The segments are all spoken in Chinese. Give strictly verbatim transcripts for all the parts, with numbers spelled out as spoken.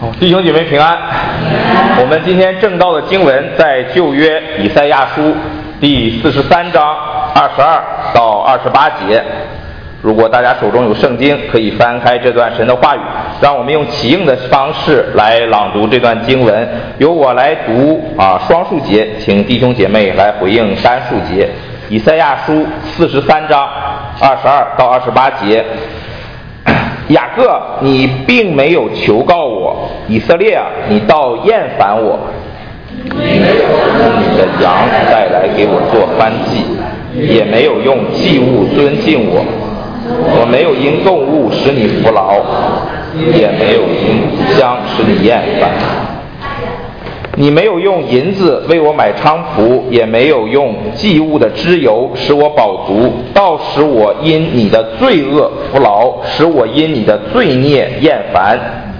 弟兄姐妹平安。我们今天正道的经文在旧约以赛亚书第四十三章二十二到二十八节。如果大家手中有圣经，可以翻开这段神的话语，让我们用起应的方式来朗读这段经文。由我来读啊双数节，请弟兄姐妹来回应单数节。以赛亚书四十三章二十二到二十八节。雅各，你并没有求告我；以色列啊，你倒厌烦我。你没有用你的羊带来给我做燔祭，也没有用祭物尊敬我。我没有因动物使你服劳，也没有因故乡使你厌烦。你没有用银子为我买菖蒲，也没有用祭物的脂油使我饱足，倒使我因你的罪恶服劳，使我因你的罪孽厌烦。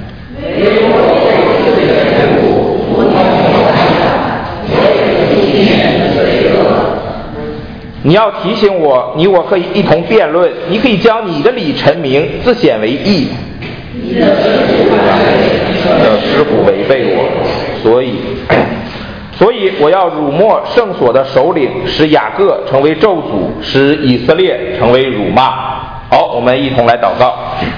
你要提醒我，你我可以一同辩论，你可以将你的理陈明，自显为义。你的师傅违背我，所以所以我要辱没圣所的首领，使雅各成为咒诅，使以色列成为辱骂。好，我们一同来祷告。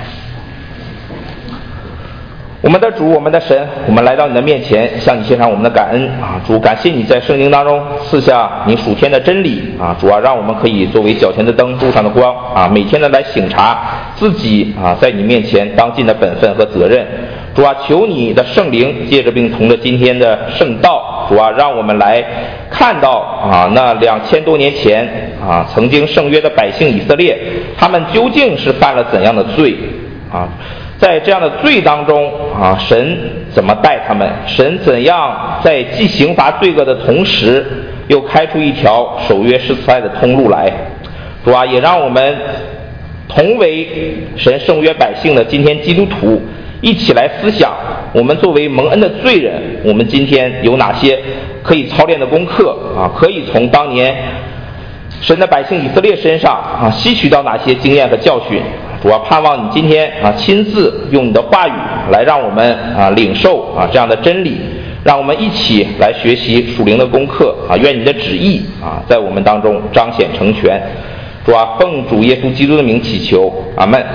我们的主，我们的神，我们来到你的面前，向你献上我们的感恩啊！主，感谢你在圣经当中赐下你属天的真理啊！主啊，让我们可以作为脚前的灯，路上的光啊，每天的来省察自己啊，在你面前当尽的本分和责任。主啊，求你的圣灵借着并同着今天的圣道，主啊，让我们来看到啊，那两千多年前啊，曾经圣约的百姓以色列，他们究竟是犯了怎样的罪啊？在这样的罪当中啊，神怎么待他们？神怎样在既刑罚罪恶的同时，又开出一条守约施慈爱的通路来？主啊，也让我们同为神圣约百姓的今天基督徒，一起来思想，我们作为蒙恩的罪人，我们今天有哪些可以操练的功课啊？可以从当年神的百姓以色列身上啊，吸取到哪些经验和教训？主啊，盼望你今天啊亲自用你的话语来让我们啊领受啊这样的真理，让我们一起来学习属灵的功课啊。愿你的旨意啊在我们当中彰显成全。主啊，奉主耶稣基督的名祈求，阿们。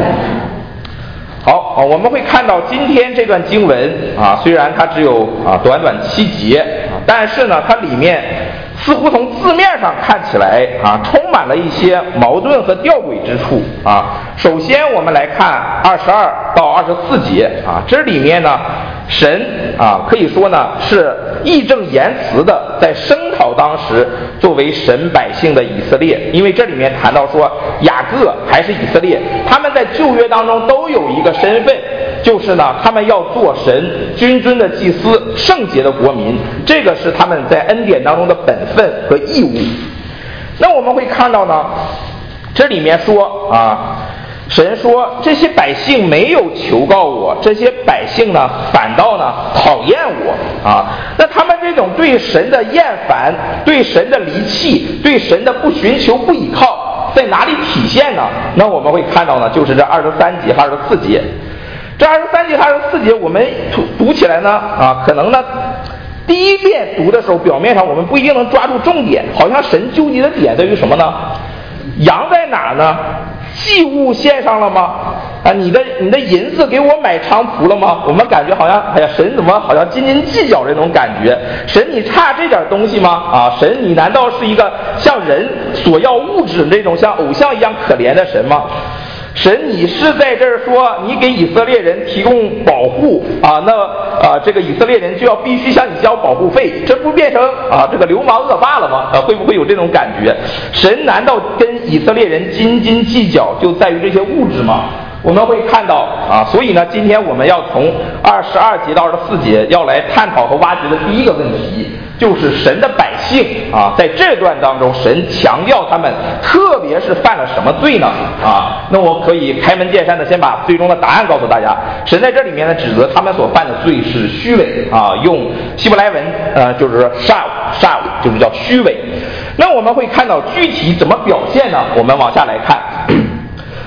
好啊，我们会看到今天这段经文啊，虽然它只有啊短短七节啊，但是呢，它里面似乎从字面上看起来啊，充满了一些矛盾和吊诡之处啊。首先，我们来看二十二到二十四节啊，这里面呢，神啊可以说呢是义正言辞的在声讨当时作为神百姓的以色列，因为这里面谈到说雅各还是以色列，他们在旧约当中都有一个身份，就是呢他们要做神君尊的祭司，圣洁的国民，这个是他们在恩典当中的本分和义务。那我们会看到呢，这里面说啊，神说这些百姓没有求告我，这些百姓呢反倒呢讨厌我啊。那他们这种对神的厌烦，对神的离弃，对神的不寻求不倚靠，在哪里体现呢？那我们会看到呢，就是这二十三节和二十四节。这二十三节和二十四节我们读起来呢啊，可能呢第一遍读的时候，表面上我们不一定能抓住重点，好像神纠结的点在于什么呢？羊在哪呢？祭物献上了吗？啊，你的你的银子给我买菖蒲了吗？我们感觉好像，哎呀，神怎么好像斤斤计较这种感觉？神你差这点东西吗？啊，神你难道是一个像人索要物质那种像偶像一样可怜的神吗？神，你是在这儿说你给以色列人提供保护啊？那啊，这个以色列人就要必须向你交保护费，这不变成啊这个流氓恶霸了吗？啊，会不会有这种感觉？神难道跟以色列人斤斤计较就在于这些物质吗？我们会看到啊，所以呢，今天我们要从二十二节到二十四节要来探讨和挖掘的第一个问题，就是神的百姓啊，在这段当中，神强调他们特别是犯了什么罪呢？啊，那我可以开门见山的先把最终的答案告诉大家。神在这里面呢，指责他们所犯的罪是虚伪啊，用希伯来文呃就是说煞煞就是叫虚伪。那我们会看到具体怎么表现呢？我们往下来看。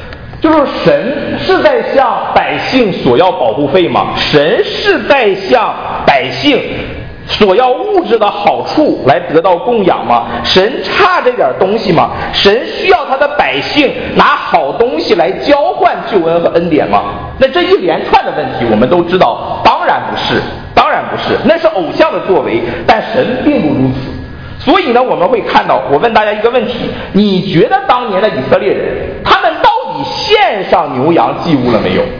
就是神是在向百姓索要保护费吗？神是在向百姓索要物质的好处来得到供养吗？神差这点东西吗？神需要他的百姓拿好东西来交换救恩和恩典吗？那这一连串的问题我们都知道，当然不是，当然不是，那是偶像的作为，但神并不如此。所以呢，我们会看到，我问大家一个问题，你觉得当年的以色列人他们到底献上牛羊祭物了没有？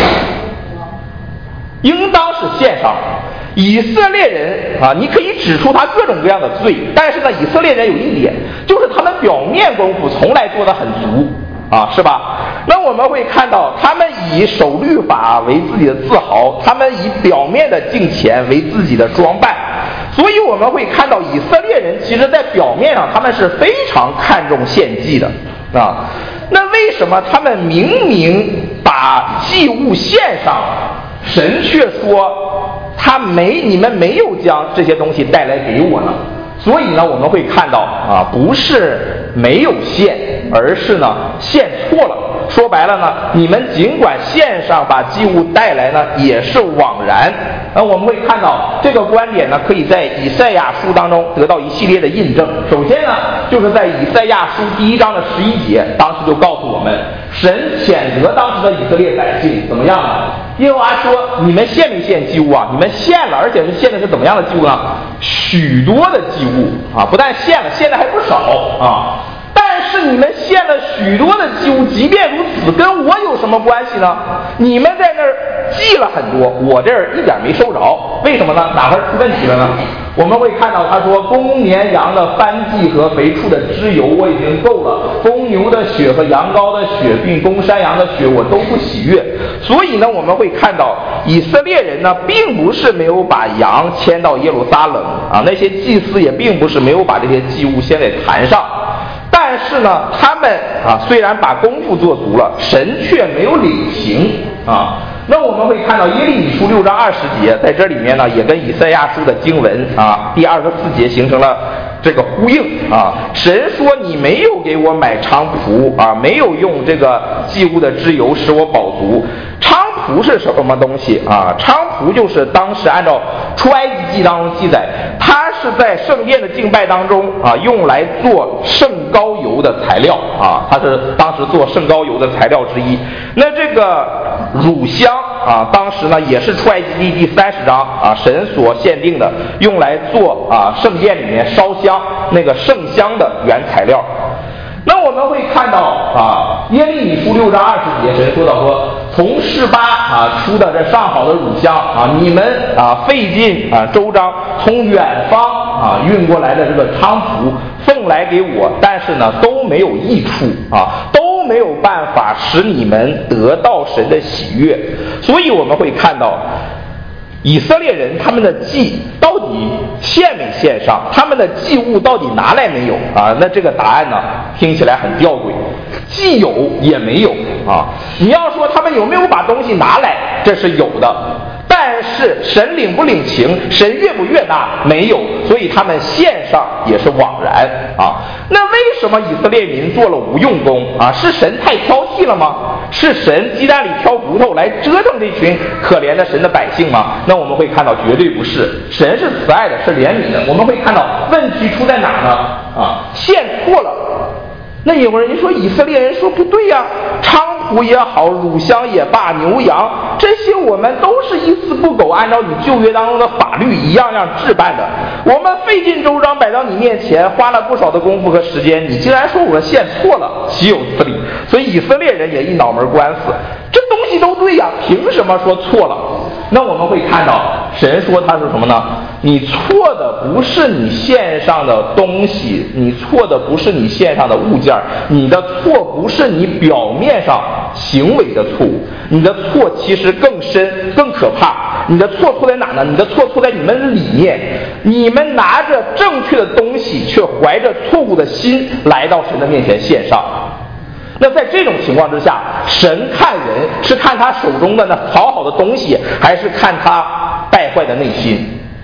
应当是献上了。以色列人啊，你可以指出他各种各样的罪，但是呢，以色列人有一点，就是他们表面功夫从来做得很足啊，是吧？那我们会看到，他们以守律法为自己的自豪，他们以表面的敬虔为自己的装扮，所以我们会看到以色列人其实在表面上他们是非常看重献祭的啊。那为什么他们明明把祭物献上，神却说他没你们没有将这些东西带来给我呢？所以呢，我们会看到啊，不是没有献，而是呢献错了。说白了呢，你们尽管献上把祭物带来呢，也是枉然。那我们会看到这个观点呢，可以在以赛亚书当中得到一系列的印证。首先呢，就是在以赛亚书第一章的十一节，当时就告诉我们，神谴责当时的以色列百姓怎么样呢？耶和华说：“你们献没献祭物啊？你们献了，而且是献的是怎么样的祭物呢？许多的祭物啊，不但献了，献的还不少啊。但是你们献了许多的祭物，即便如此，跟我有什么关系呢？你们在那儿祭了很多，我这儿一点没收着，为什么呢？哪块出问题了呢？我们会看到他说，公绵羊的燔祭和肥畜的脂油我已经够了，公牛的血和羊羔的血并公山羊的血我都不喜悦。所以呢，我们会看到以色列人呢，并不是没有把羊牵到耶路撒冷啊，那些祭司也并不是没有把这些祭物献在坛上。但是呢，他们啊虽然把功夫做足了，神却没有领情啊。那我们会看到耶利米书六章二十节，在这里面呢，也跟以赛亚书的经文啊第二十四节形成了这个呼应啊。神说：“你没有给我买菖蒲啊，没有用这个祭物的脂油使我饱足。”菖蒲是什么东西啊？菖蒲就是当时按照出埃及记当中记载，它是在圣殿的敬拜当中啊用来做圣膏油的材料啊，它是当时做圣膏油的材料之一。那这个乳香啊，当时呢也是出埃及记第三十章啊神所限定的，用来做啊圣殿里面烧香那个圣香的原材料。那我们会看到啊，耶利米书六章二十节，神说到说，从示巴啊出的这上好的乳香啊，你们啊费尽啊周章从远方啊运过来的这个菖蒲奉来给我，但是呢都没有益处啊，都没有办法使你们得到神的喜悦。所以我们会看到，以色列人他们的祭到底献没献上，他们的祭物到底拿来没有啊？那这个答案呢，听起来很吊诡，既有也没有啊。你要说他们有没有把东西拿来，这是有的，但是神领不领情，神悦不悦纳，没有，所以他们献上也是枉然啊。那为什么以色列民做了无用功啊？是神太挑剔了吗？是神鸡蛋里挑骨头来折腾这群可怜的神的百姓吗？那我们会看到绝对不是，神是慈爱的，是怜悯的。我们会看到问题出在哪呢？啊，献错了。那有人说以色列人说不对呀、啊，菖蒲也好，乳香也罢，牛羊这些我们都是一丝不苟，按照你旧约当中的法律一样样置办的。我们费尽周章摆到你面前，花了不少的功夫和时间，你竟然说我献错了，岂有此理！所以以色列人也一脑门官司，这东西都对呀、啊，凭什么说错了？那我们会看到神说他是什么呢？你错的不是你献上的东西，你错的不是你献上的物件，你的错不是你表面上行为的错误，你的错其实更深更可怕。你的错错在哪呢？你的错错在你们的里面，你们拿着正确的东西，却怀着错误的心来到神的面前献上。那在这种情况之下，神看人是看他手中的那好好的东西，还是看他败坏的内心？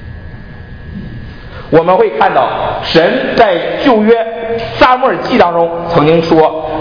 我们会看到神在旧约撒母耳记当中曾经说，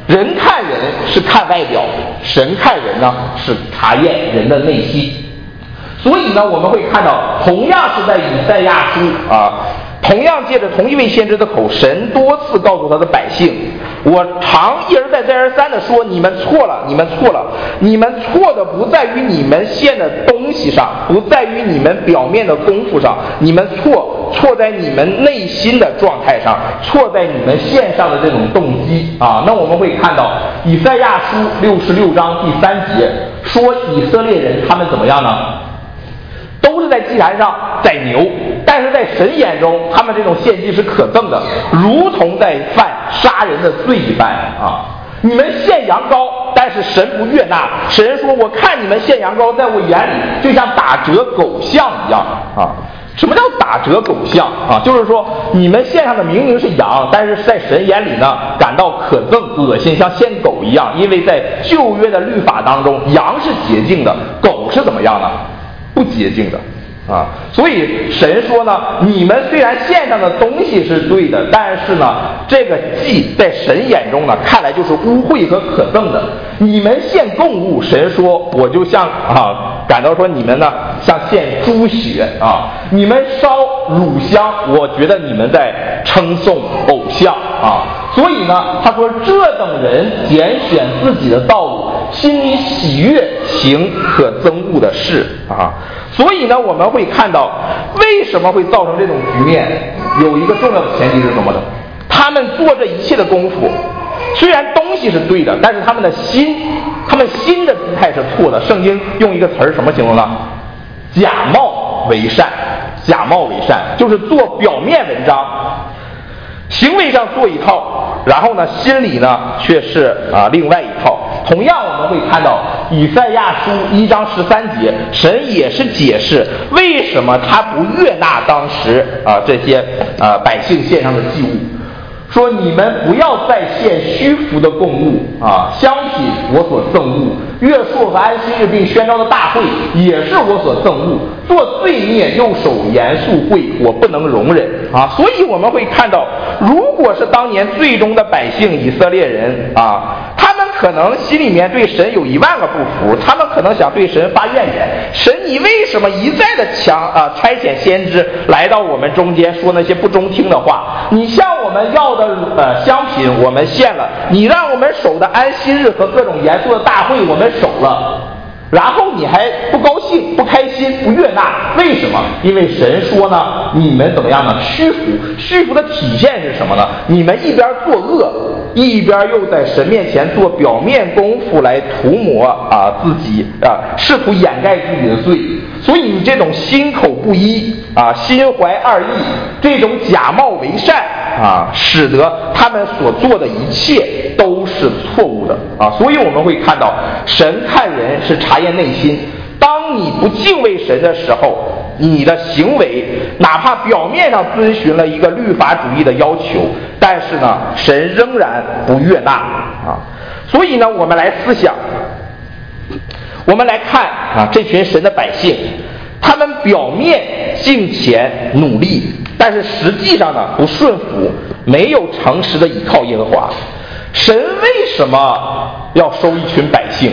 人看人是看外表，神看人呢是查验人的内心。所以呢，我们会看到，同样是在以赛亚书啊，同样借着同一位先知的口，神多次告诉他的百姓，我常一而再再而三的说，你们错了，你们错了，你们错的不在于你们献的东西上，不在于你们表面的功夫上，你们错错在你们内心的状态上，错在你们献上的这种动机啊。那我们会看到以赛亚书六十六章第三节说，以色列人他们怎么样呢？都是在祭坛上宰牛，但是在神眼中，他们这种献祭是可憎的，如同在犯杀人的罪一般啊！你们献羊羔，但是神不悦纳。神说：“我看你们献羊羔，在我眼里就像打折狗像一样啊！”什么叫打折狗像啊？就是说你们献上的明明是羊，但是在神眼里呢，感到可憎、恶心，像献狗一样。因为在旧约的律法当中，羊是洁净的，狗是怎么样呢？不洁净的啊，所以神说呢，你们虽然献上的东西是对的，但是呢，这个祭在神眼中呢，看来就是污秽和可憎的。你们献供物，神说我就像啊，感到说你们呢像献猪血啊，你们烧乳香，我觉得你们在称颂偶像啊。所以呢，他说这等人拣选自己的道路，心里喜悦行可憎恶的事啊。所以呢，我们会看到为什么会造成这种局面，有一个重要的前提是什么呢？他们做这一切的功夫，虽然东西是对的，但是他们的心，他们心的姿态是错的。圣经用一个词儿什么形容呢？假冒为善，假冒为善就是做表面文章，行为上做一套，然后呢，心里呢却是啊另外一套。同样，我们会看到以赛亚书一章十三节，神也是解释为什么他不悦纳当时啊这些啊百姓献上的祭物。说你们不要再献虚浮的供物啊，香品我所憎恶，月朔和安息日并宣召的大会也是我所憎恶，做罪孽又守严肃会，我不能容忍啊。所以我们会看到，如果是当年最终的百姓以色列人啊，他们可能心里面对神有一万个不服，他们可能想对神发怨言，神你为什么一再的强啊差遣先知来到我们中间说那些不中听的话？你向我们要的呃香品我们献了，你让我们守的安息日和各种严肃的大会我们守了，然后你还不高兴、不开心、不悦纳，为什么？因为神说呢，你们怎么样呢？虚浮。虚浮的体现是什么呢？你们一边作恶，一边又在神面前做表面功夫来涂抹啊自己啊，试图掩盖自己的罪。所以你这种心口不一啊，心怀二意，这种假冒为善啊，使得他们所做的一切都是错误的啊。所以我们会看到，神看人是查验内心。当你不敬畏神的时候，你的行为哪怕表面上遵循了一个律法主义的要求，但是呢，神仍然不悦纳啊。所以呢，我们来思想，我们来看啊，这群神的百姓，他们表面敬虔努力，但是实际上呢不顺服，没有诚实的依靠耶和华。神为什么要收一群百姓？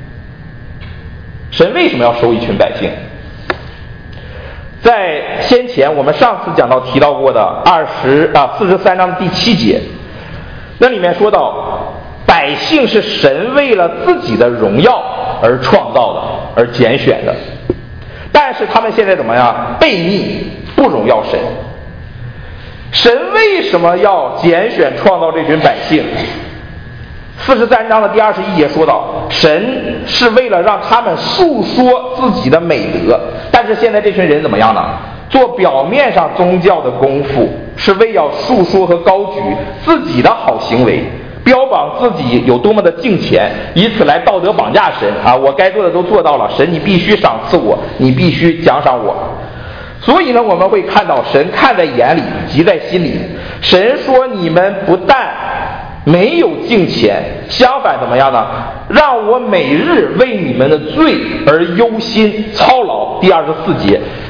神为什么要收一群百姓？在先前我们上次讲到提到过的二十啊四十三章的第七节，那里面说到，百姓是神为了自己的荣耀而创造的，而拣选的，但是他们现在怎么样？悖逆，不荣耀神。神为什么要拣选创造这群百姓？四十三章的第二十一节说到，神是为了让他们述说自己的美德，但是现在这群人怎么样呢？做表面上宗教的功夫，是为要述说和高举自己的好行为，标榜自己有多么的敬虔，以此来道德绑架神啊！我该做的都做到了，神你必须赏赐我，你必须奖赏我。所以呢，我们会看到神看在眼里，急在心里。神说，你们不但没有敬虔，相反怎么样呢？让我每日为你们的罪而忧心操劳。第二十四节，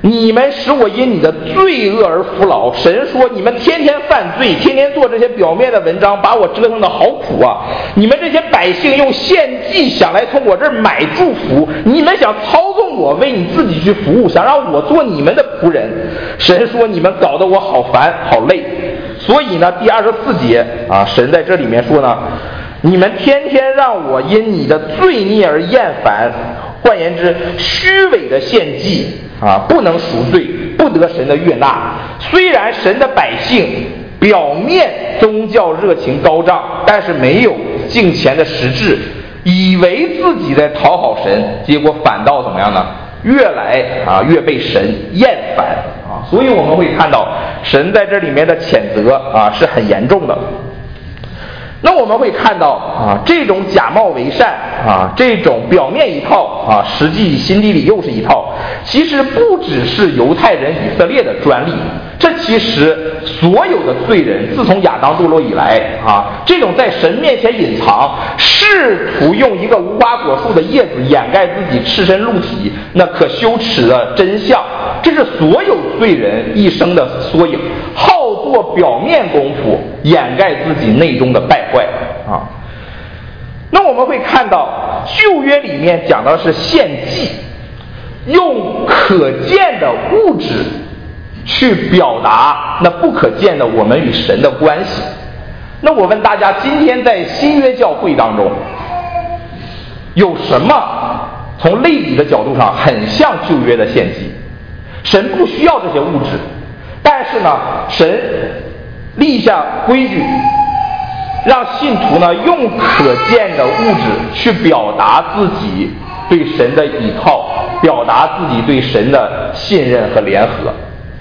你们使我因你的罪恶而服劳。神说你们天天犯罪，天天做这些表面的文章，把我折腾的好苦啊！你们这些百姓用献祭想来从我这儿买祝福，你们想操纵我，为你自己去服务，想让我做你们的仆人。神说你们搞得我好烦好累。所以呢，第二十四节啊，神在这里面说呢，你们天天让我因你的罪孽而厌烦。换言之，虚伪的献祭啊，不能赎罪，不得神的悦纳。虽然神的百姓表面宗教热情高涨，但是没有敬虔的实质，以为自己在讨好神，结果反倒怎么样呢？越来啊越被神厌烦啊。所以我们会看到神在这里面的谴责啊是很严重的。那我们会看到啊，这种假冒为善啊，这种表面一套啊，实际心底里又是一套。其实不只是犹太人以色列的专利，这其实所有的罪人自从亚当堕落以来啊，这种在神面前隐藏，试图用一个无花果树的叶子掩盖自己赤身露体那可羞耻的真相，这是所有罪人一生的缩影，好做表面功夫，掩盖自己内中的败坏啊。那我们会看到旧约里面讲的是献祭，用可见的物质去表达那不可见的我们与神的关系。那我问大家，今天在新约教会当中有什么从类比的角度上很像旧约的献祭？神不需要这些物质，但是呢，神立下规矩，让信徒呢用可见的物质去表达自己对神的依靠，表达自己对神的信任和联合。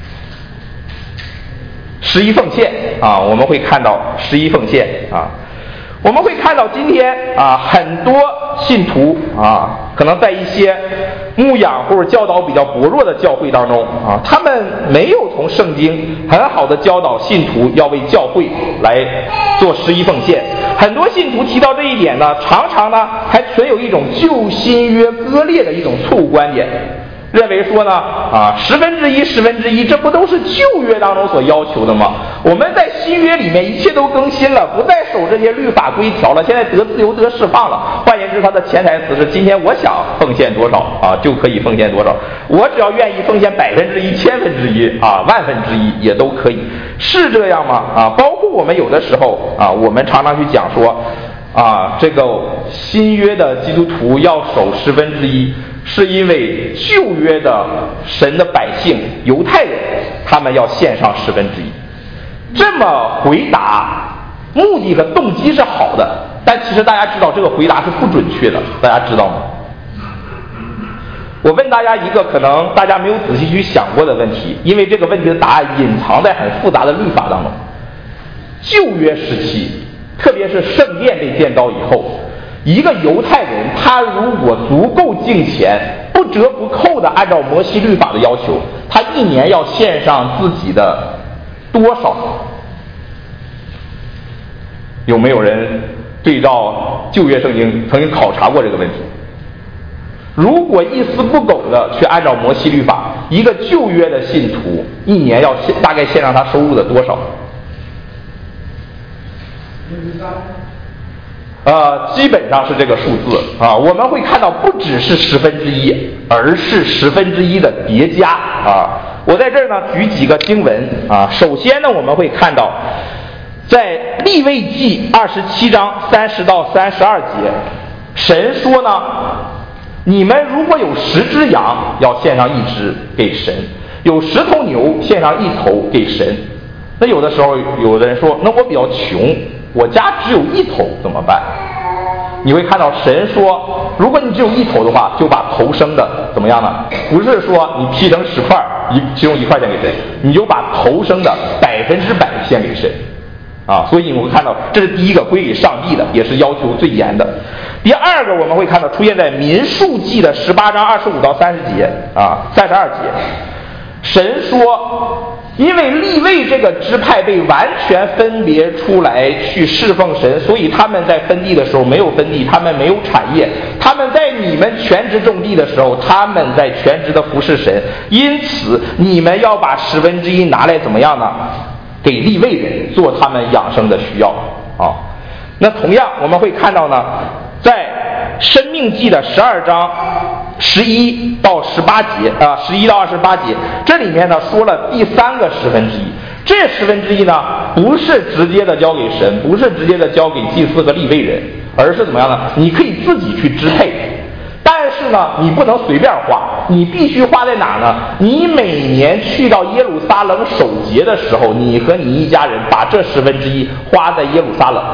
十一奉献啊，我们会看到十一奉献啊，我们会看到今天啊，很多信徒啊，可能在一些牧养或者教导比较薄弱的教会当中啊，他们没有从圣经很好的教导信徒要为教会来做十一奉献。很多信徒提到这一点呢，常常呢还存有一种旧新约割裂的一种错误观点，认为说呢啊十分之一十分之一，这不都是旧约当中所要求的吗？我们在新约里面一切都更新了，不再守这些律法规条了，现在得自由得释放了。换言之，他的潜台词是今天我想奉献多少啊就可以奉献多少，我只要愿意奉献百分之一千分之一啊万分之一也都可以，是这样吗？啊包括我们有的时候啊我们常常去讲说啊这个新约的基督徒要守十分之一，是因为旧约的神的百姓犹太人他们要献上十分之一。这么回答目的和动机是好的，但其实大家知道这个回答是不准确的，大家知道吗？我问大家一个可能大家没有仔细去想过的问题，因为这个问题的答案隐藏在很复杂的律法当中。旧约时期，特别是圣殿被建造以后，一个犹太人他如果足够敬虔，不折不扣的按照摩西律法的要求，他一年要献上自己的多少？有没有人对照旧约圣经曾经考察过这个问题？如果一丝不苟的去按照摩西律法，一个旧约的信徒一年要献大概献上他收入的多少？呃，基本上是这个数字啊。我们会看到不只是十分之一，而是十分之一的叠加啊。我在这儿呢举几个经文啊。首先呢，我们会看到在利未记二十七章三十到三十二节，神说呢，你们如果有十只羊，要献上一只给神；有十头牛，献上一头给神。那有的时候，有的人说，那我比较穷，我家只有一头怎么办？你会看到神说，如果你只有一头的话，就把头生的怎么样呢？不是说你劈成十块，一其中一块献给神，你就把头生的百分之百献给神啊。所以我们看到这是第一个归给上帝的，也是要求最严的。第二个我们会看到出现在民数记的十八章二十五到三十节啊三十二节，神说因为利未这个支派被完全分别出来去侍奉神，所以他们在分地的时候没有分地，他们没有产业。他们在你们全职种地的时候，他们在全职的服侍神。因此，你们要把十分之一拿来怎么样呢？给利未人做他们养生的需要啊。那同样我们会看到呢，在申命记的十二章十一到十八节啊，十一到二十八节，这里面呢说了第三个十分之一。这十分之一呢，不是直接的交给神，不是直接的交给祭司和利未人，而是怎么样呢？你可以自己去支配，但是呢，你不能随便花，你必须花在哪呢？你每年去到耶路撒冷守节的时候，你和你一家人把这十分之一花在耶路撒冷。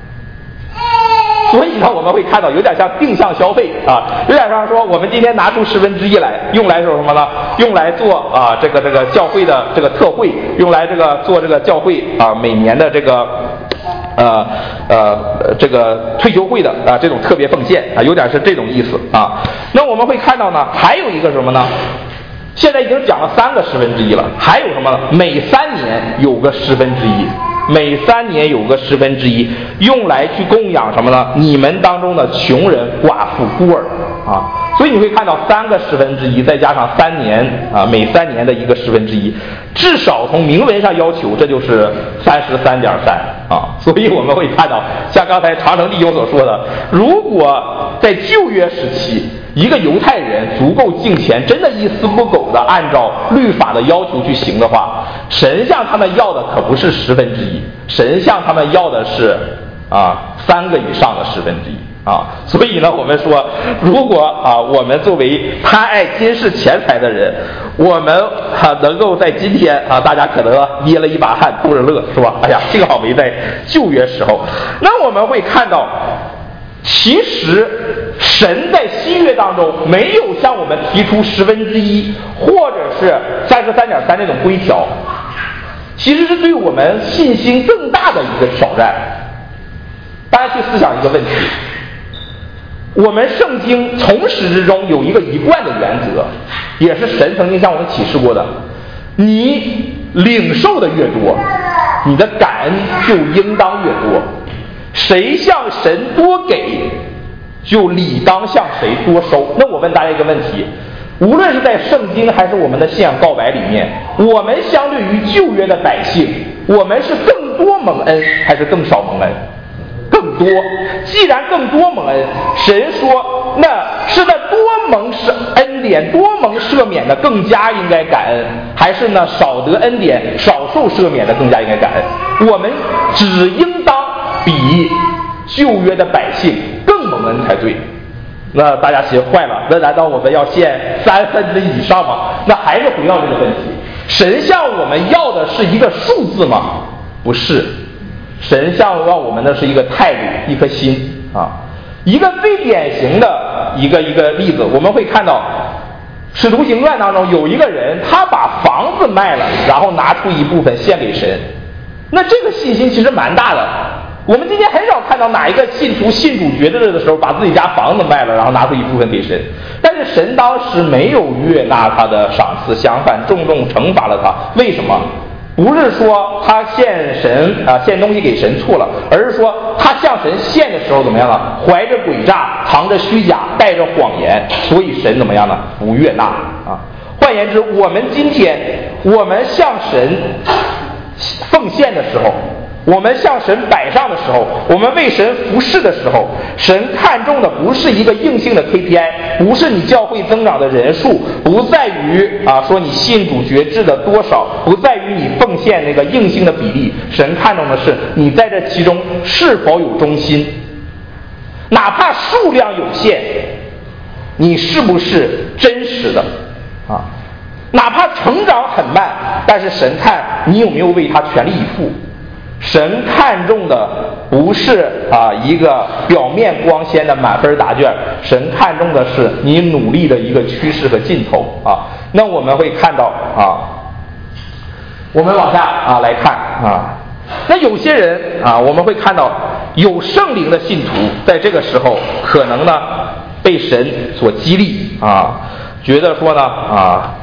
所以呢，我们会看到有点像定向消费啊，有点像说我们今天拿出十分之一来，用来做什么呢？用来做啊这个这个教会的这个特会，用来这个做这个教会啊每年的这个呃呃这个退休会的啊这种特别奉献啊，有点是这种意思啊。那我们会看到呢，还有一个什么呢？现在已经讲了三个十分之一了，还有什么呢？每三年有个十分之一。每三年有个十分之一，用来去供养什么呢？你们当中的穷人、寡妇、孤儿啊。所以你会看到三个十分之一，再加上三年啊，每三年的一个十分之一，至少从明文上要求，这就是三十三点三啊。所以我们会看到，像刚才长城弟兄所说的，如果在旧约时期，一个犹太人足够敬虔，真的一丝不苟的按照律法的要求去行的话，神向他们要的可不是十分之一，神向他们要的是啊三个以上的十分之一啊。所以呢，我们说，如果啊我们作为贪爱今世钱财的人，我们啊能够在今天啊，大家可能捏了一把汗，偷着乐，是吧？哎呀，幸好没在旧约时候。那我们会看到，其实神在新约当中没有向我们提出十分之一或者是三十三点三这种规条，其实是对我们信心更大的一个挑战。大家去思想一个问题，我们圣经从始至终有一个一贯的原则，也是神曾经向我们启示过的，你领受的越多，你的感恩就应当越多。谁向神多给，就理当向谁多收。那我问大家一个问题，无论是在圣经还是我们的信仰告白里面，我们相对于旧约的百姓，我们是更多蒙恩还是更少蒙恩？更多。既然更多蒙恩，神说那是那多蒙是恩典多蒙赦免的更加应该感恩，还是呢少得恩典少受赦免的更加应该感恩？我们只应当比旧约的百姓更蒙恩才对。那大家学坏了，那难道我们要献三分之以上吗？那还是回到这个问题，神向我们要的是一个数字吗？不是，神向要我们的是一个态度，一颗心啊。一个最典型的一个一个例子，我们会看到使徒行传当中有一个人，他把房子卖了，然后拿出一部分献给神。那这个信心其实蛮大的。我们今天很少看到哪一个信徒信主觉得的时候把自己家房子卖了，然后拿出一部分给神。但是神当时没有悦纳他的赏赐，相反重重惩罚了他。为什么？不是说他献神啊献东西给神错了，而是说他向神献的时候怎么样呢？怀着诡诈，藏着虚假，带着谎言，所以神怎么样呢？不悦纳啊。换言之，我们今天我们向神奉献的时候，我们向神摆上的时候，我们为神服侍的时候，神看重的不是一个硬性的 K P I， 不是你教会增长的人数，不在于啊说你信主觉知的多少，不在于你奉献那个硬性的比例，神看重的是你在这其中是否有忠心。哪怕数量有限，你是不是真实的啊？哪怕成长很慢，但是神看你有没有为他全力以赴。神看重的不是啊一个表面光鲜的满分答卷，神看重的是你努力的一个趋势和尽头啊。那我们会看到啊，我们往下啊来看啊，那有些人啊，我们会看到有圣灵的信徒在这个时候可能呢被神所激励啊，觉得说呢啊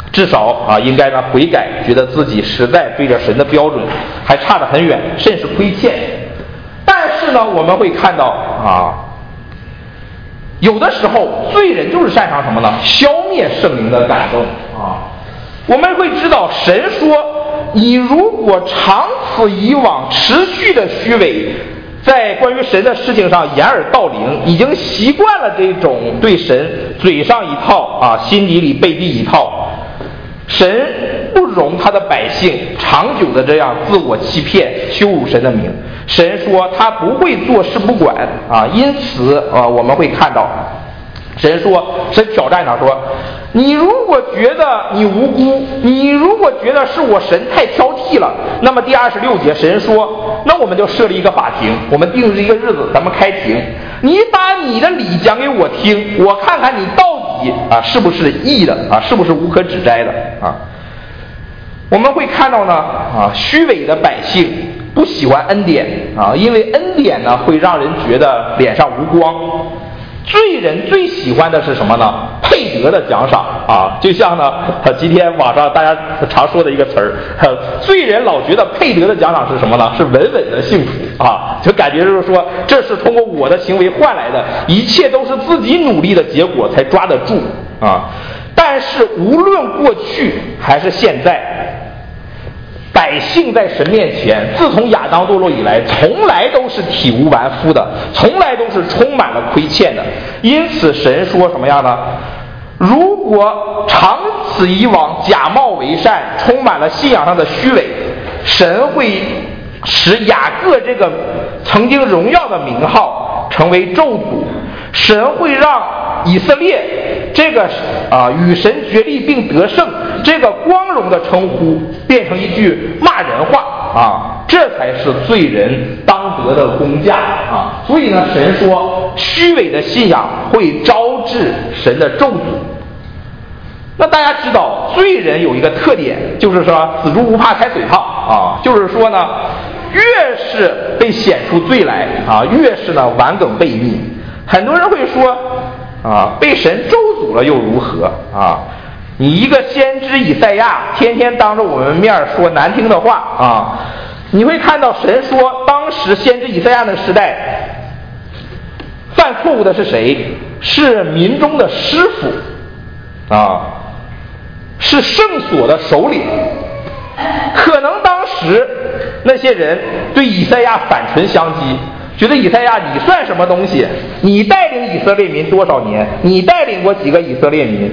至少啊应该呢悔改，觉得自己实在对着神的标准还差得很远，甚是亏欠。但是呢，我们会看到啊，有的时候罪人就是擅长什么呢？消灭圣灵的感动啊。我们会知道，神说，你如果长此以往持续的虚伪，在关于神的事情上掩耳盗铃，已经习惯了这种对神嘴上一套啊，心底里背地一套，神不容他的百姓长久的这样自我欺骗，羞辱神的名。神说他不会坐视不管啊，因此啊，我们会看到神说，神挑战他说，你如果觉得你无辜，你如果觉得是我神太挑剔了，那么第二十六节神说，那我们就设立一个法庭，我们定制一个日子，咱们开庭，你把你的理讲给我听，我看看你到底啊是不是义的啊，是不是无可指摘的啊。我们会看到呢啊，虚伪的百姓不喜欢恩典啊，因为恩典呢会让人觉得脸上无光。罪人最喜欢的是什么呢？配得的奖赏啊，就像呢，今天网上大家常说的一个词儿，罪人老觉得配得的奖赏是什么呢？是稳稳的幸福啊，就感觉就是说，这是通过我的行为换来的，一切都是自己努力的结果才抓得住啊。但是无论过去还是现在，百姓在神面前，自从亚当堕落以来，从来都是体无完肤的，从来都是充满了亏欠的。因此神说什么样呢？如果长此以往假冒为善，充满了信仰上的虚伪，神会使雅各这个曾经荣耀的名号成为咒诅，神会让以色列这个啊与神决力并得胜这个光荣的称呼变成一句骂人话啊，这才是罪人当得的工价啊。所以呢，神说虚伪的信仰会招致神的咒诅。那大家知道，罪人有一个特点，就是说死猪不怕开水烫啊，就是说呢，越是被显出罪来啊，越是呢顽梗悖逆。很多人会说啊，被神咒诅了又如何啊？你一个先知以赛亚，天天当着我们面说难听的话啊！你会看到神说，当时先知以赛亚的时代，犯错误的是谁？是民中的师傅啊，是圣所的首领。可能当时那些人对以赛亚反唇相讥，觉得以赛亚你算什么东西？你带领以色列民多少年？你带领过几个以色列民？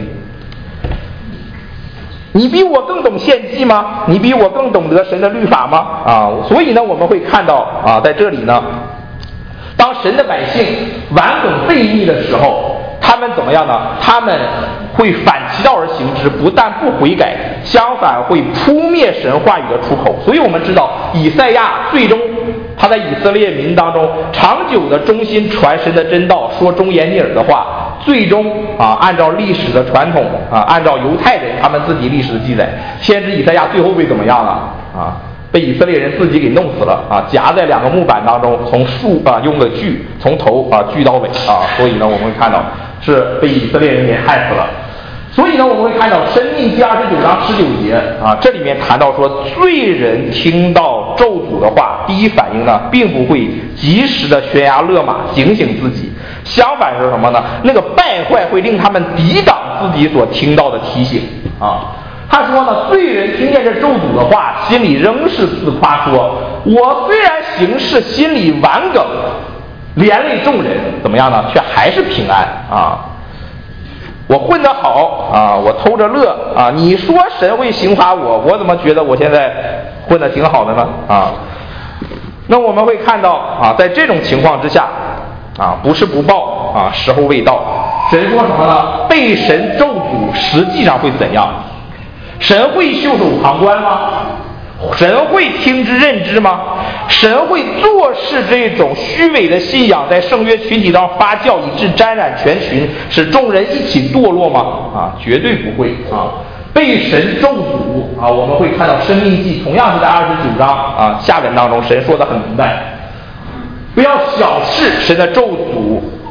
你比我更懂献祭吗？你比我更懂得神的律法吗？啊，所以呢，我们会看到啊，在这里呢，当神的百姓顽梗悖逆的时候，他们怎么样呢？他们会反其道而行之，不但不悔改，相反会扑灭神话语的出口。所以我们知道，以赛亚最终他在以色列民当中长久的忠心传神的真道，说忠言逆耳的话，最终啊，按照历史的传统啊，按照犹太人他们自己历史的记载，先知以赛亚最后被怎么样了啊？被以色列人自己给弄死了啊，夹在两个木板当中，从树啊用个锯从头啊锯到尾啊，所以呢，我们会看到是被以色列人给害死了。所以呢，我们会看到《申命记》二十九章十九节啊，这里面谈到说，罪人听到咒诅的话，第一反应呢，并不会及时的悬崖勒马警醒自己，相反是什么呢？那个败坏会令他们抵挡自己所听到的提醒啊。他说呢，罪人听见这咒诅的话，心里仍是自夸说，我虽然行事心里顽梗，连累众人，怎么样呢？却还是平安啊。我混得好啊，我偷着乐啊！你说神会刑罚我，我怎么觉得我现在混得挺好的呢？啊，那我们会看到啊，在这种情况之下啊，不是不报啊，时候未到。神说什么呢？被神咒诅，实际上会怎样？神会袖手旁观吗？神会听之任之吗？神会坐视这种虚伪的信仰在圣约群体当中发酵，以致沾染全群，使众人一起堕落吗？啊，绝对不会啊！被神咒诅啊，我们会看到《申命记》同样是在二十九章啊下文当中，神说得很明白，不要小视神的咒诅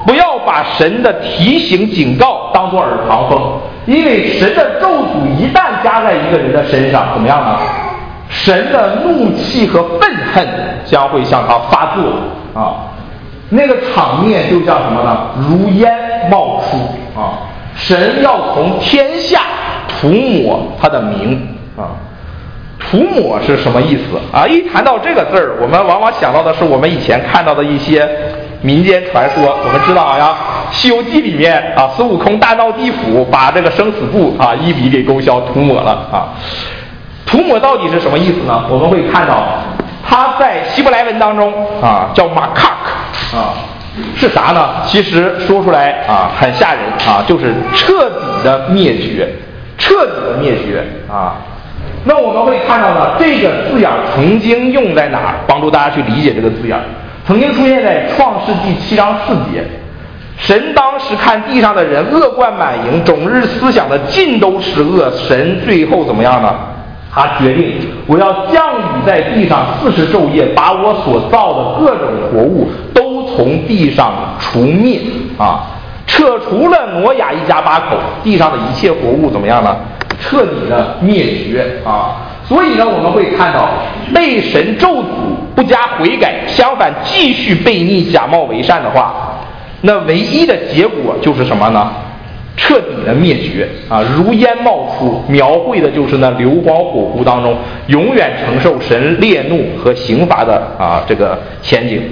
不要把神的提醒警告当作耳旁风，因为神的咒诅一旦加在一个人的身上，怎么样呢？神的怒气和愤恨将会向他发作啊，那个场面就像什么呢？如烟冒出啊！神要从天下涂抹他的名啊。涂抹是什么意思啊？一谈到这个字儿，我们往往想到的是我们以前看到的一些民间传说。我们知道呀，《西游记》里面啊，孙悟空大闹地府，把这个生死簿啊一笔给勾销涂抹了啊。涂抹到底是什么意思呢？我们会看到，它在希伯来文当中啊叫马卡克啊，是啥呢？其实说出来啊很吓人啊，就是彻底的灭绝，彻底的灭绝啊。那我们会看到呢，这个字眼曾经用在哪儿？帮助大家去理解这个字眼，曾经出现在创世纪七章四节。神当时看地上的人恶贯满盈，终日思想的尽都是恶，神最后怎么样呢？他决定，我要降雨在地上四十昼夜，把我所造的各种活物都从地上除灭啊，撤除了挪亚一家八口，地上的一切活物怎么样呢？彻底的灭绝啊！所以呢，我们会看到被神咒诅不加悔改，相反继续悖逆假冒为善的话，那唯一的结果就是什么呢？彻底的灭绝啊，如烟冒出，描绘的就是那硫磺火湖当中永远承受神烈怒和刑罚的啊这个前景。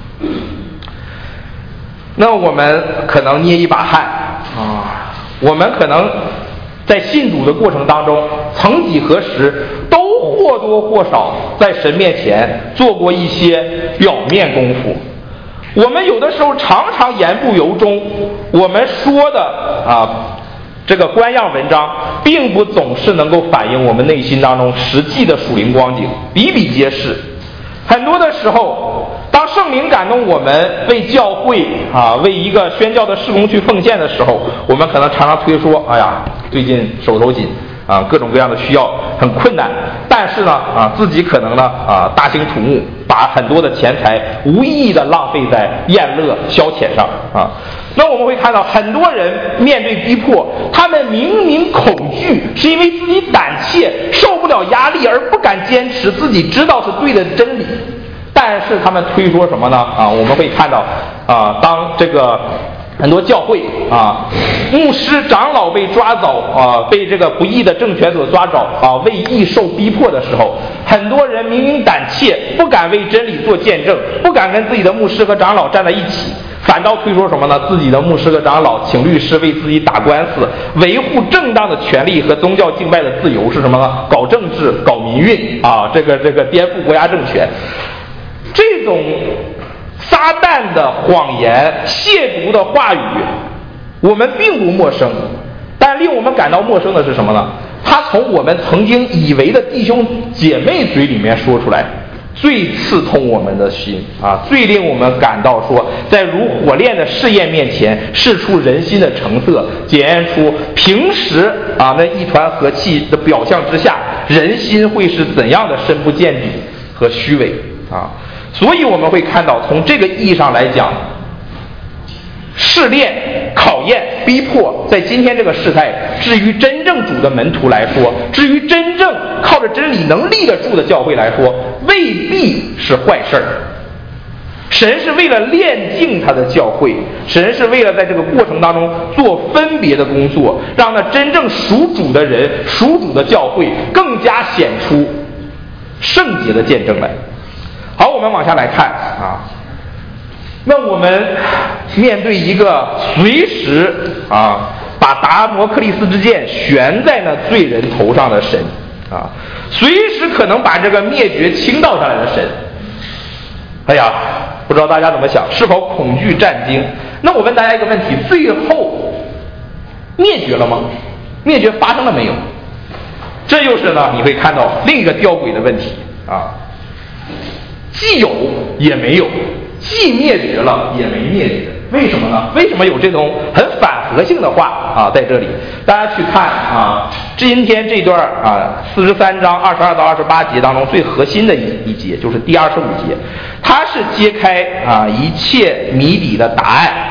那我们可能捏一把汗啊，我们可能在信主的过程当中，曾几何时都或多或少在神面前做过一些表面功夫。我们有的时候常常言不由衷，我们说的啊这个官样文章，并不总是能够反映我们内心当中实际的属灵光景，比比皆是。很多的时候，当圣灵感动我们为教会啊为一个宣教的事工去奉献的时候，我们可能常常推说，哎呀，最近手头紧啊，各种各样的需要很困难，但是呢啊自己可能呢啊大兴土木，把很多的钱财无意义的浪费在宴乐消遣上啊。那我们会看到很多人面对逼迫，他们明明恐惧，是因为自己胆怯，受不了压力而不敢坚持自己知道是对的真理，但是他们推说什么呢？啊，我们会看到啊，当这个很多教会啊，牧师长老被抓走啊，被这个不义的政权所抓走啊，为义受逼迫的时候，很多人明明胆怯，不敢为真理做见证，不敢跟自己的牧师和长老站在一起，反倒推说什么呢？自己的牧师和长老请律师为自己打官司，维护正当的权利和宗教敬拜的自由，是什么呢？搞政治，搞民运啊，这个这个颠覆国家政权。这种撒旦的谎言、亵渎的话语，我们并不陌生，但令我们感到陌生的是什么呢？他从我们曾经以为的弟兄姐妹嘴里面说出来，最刺痛我们的心啊，最令我们感到说，在如火炼的试验面前，试出人心的成色，检验出平时啊那一团和气的表象之下，人心会是怎样的深不见底和虚伪啊。所以我们会看到，从这个意义上来讲，试炼、考验、逼迫，在今天这个时代，至于真正主的门徒来说，至于真正靠着真理能立得住的教会来说，未必是坏事儿。神是为了炼净他的教会，神是为了在这个过程当中做分别的工作，让那真正属主的人、属主的教会更加显出圣洁的见证来。好，我们往下来看啊。那我们面对一个随时啊把达摩克利斯之剑悬在那罪人头上的神啊，随时可能把这个灭绝倾倒下来的神，哎呀，不知道大家怎么想，是否恐惧战惊？那我问大家一个问题：最后灭绝了吗？灭绝发生了没有？这又是呢，你会看到另一个吊诡的问题啊。既有也没有，既灭绝了也没灭绝，为什么呢？为什么有这种很反合性的话啊？在这里，大家去看啊，今天这段啊四十三章二十二到二十八节当中最核心的一一节，就是第二十五节，它是揭开啊一切谜底的答案。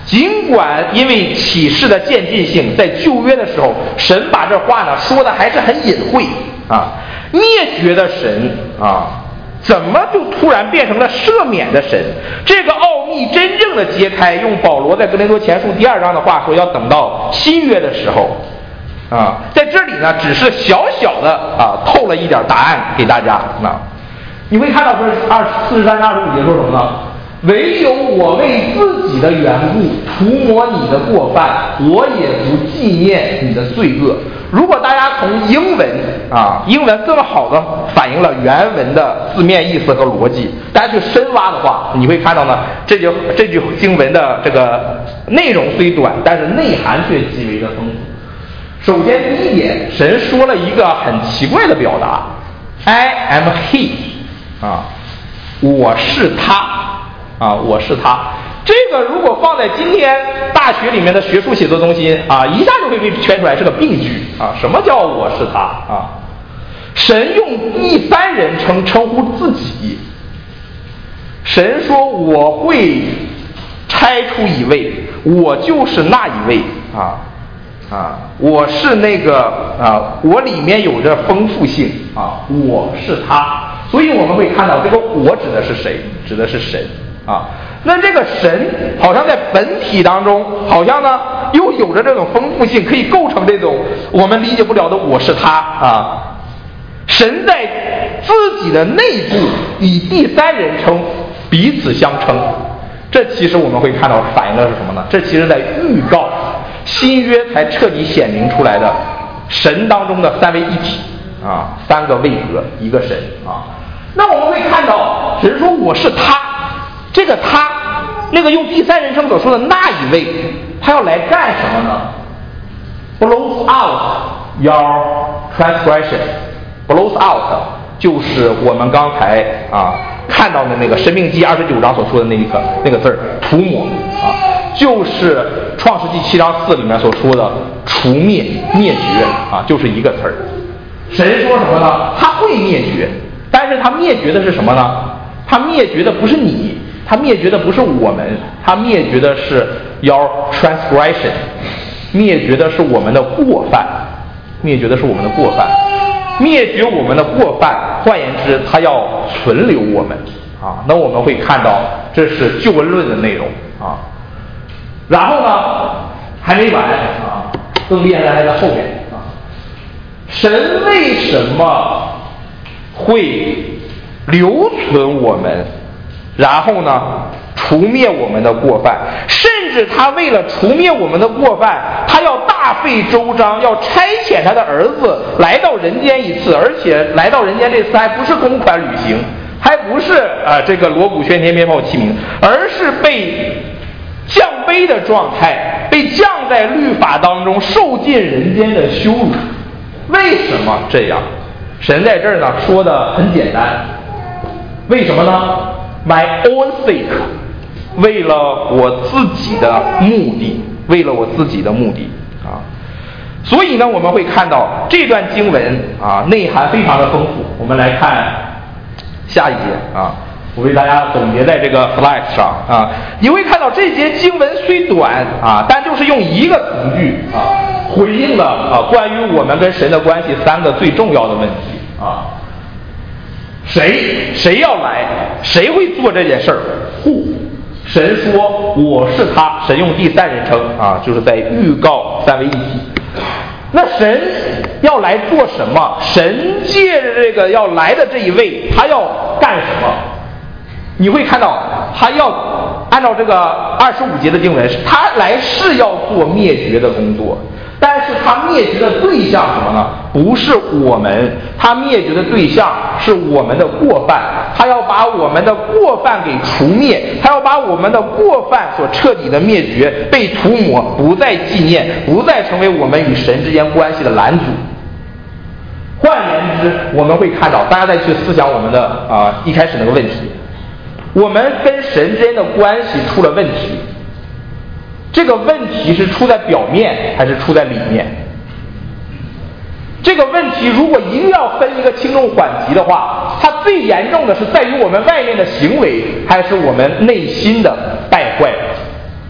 尽管因为启示的渐进性，在旧约的时候，神把这话呢说的还是很隐晦啊。灭绝的神啊，怎么就突然变成了赦免的神？这个奥秘真正的揭开，用保罗在哥林多前书第二章的话说，要等到新约的时候啊。在这里呢，只是小小的啊透了一点答案给大家啊。你会看到这二四十三、二十五节说什么呢？唯有我为自己的缘故涂抹你的过犯，我也不纪念你的罪恶。如果大家从英文啊，英文更好的反映了原文的字面意思和逻辑，大家去深挖的话，你会看到呢，这句这句经文的这个内容虽短，但是内涵却极为的丰富。首先第一点，神说了一个很奇怪的表达 ，I am he 啊，我是他。啊，我是他。这个如果放在今天大学里面的学术写作中心啊，一下就会被圈出来是个病句啊。什么叫我是他啊？神用第三人称称呼自己。神说我会拆出一位，我就是那一位啊啊，我是那个啊，我里面有着丰富性啊，我是他。所以我们会看到这个我指的是谁？指的是神。啊，那这个神好像在本体当中，好像呢又有着这种丰富性，可以构成这种我们理解不了的我是他啊。神在自己的内部以第三人称彼此相称，这其实我们会看到反映的是什么呢？这其实在预告新约才彻底显明出来的神当中的三位一体啊，三个位格一个神啊。那我们会看到神说我是他。这个他，那个用第三人称所说的那一位，他要来干什么呢 ？blows out your transgression. blows out 就是我们刚才啊看到的那个《申命记》二十九章所说的那一个那个字儿，涂抹啊，就是《创世纪》七章四里面所说的除灭、灭绝啊，就是一个词儿。神说什么呢？他会灭绝，但是他灭绝的是什么呢？他灭绝的不是你。他灭绝的不是我们，他灭绝的是 your transgression， 灭绝的是我们的过犯，灭绝的是我们的过犯，灭绝我们的过犯。换言之，他要存留我们啊。那我们会看到，这是救恩论的内容啊。然后呢，还没完啊，更厉害的还在后面啊。神为什么会留存我们？然后呢，除灭我们的过犯，甚至他为了除灭我们的过犯，他要大费周章，要差遣他的儿子来到人间一次，而且来到人间这次还不是公款旅行，还不是啊、呃、这个锣鼓喧天鞭炮齐鸣，而是被降卑的状态，被降在律法当中，受尽人间的羞辱。为什么这样？神在这儿呢说的很简单，为什么呢？My own sake， 为了我自己的目的，为了我自己的目的啊。所以呢，我们会看到这段经文啊，内涵非常的丰富。我们来看下一节啊，我为大家总结在这个 slide 上啊。你会看到这节经文虽短啊，但就是用一个从句啊，回应了啊关于我们跟神的关系三个最重要的问题啊。谁谁要来，谁会做这件事儿？ Who？ 神说我是他，神用第三人称啊，就是在预告三位一体。那神要来做什么？神借着这个要来的这一位，他要干什么？你会看到他要按照这个二十五节的经文，他来是要做灭绝的工作。但是他灭绝的对象什么呢？不是我们，他灭绝的对象是我们的过犯，他要把我们的过犯给除灭，他要把我们的过犯所彻底的灭绝，被涂抹，不再纪念，不再成为我们与神之间关系的拦阻。换言之，我们会看到，大家再去思想我们的啊、呃、一开始那个问题，我们跟神之间的关系出了问题。这个问题是出在表面还是出在里面？这个问题如果一定要分一个轻重缓急的话，它最严重的是在于我们外面的行为，还是我们内心的败坏？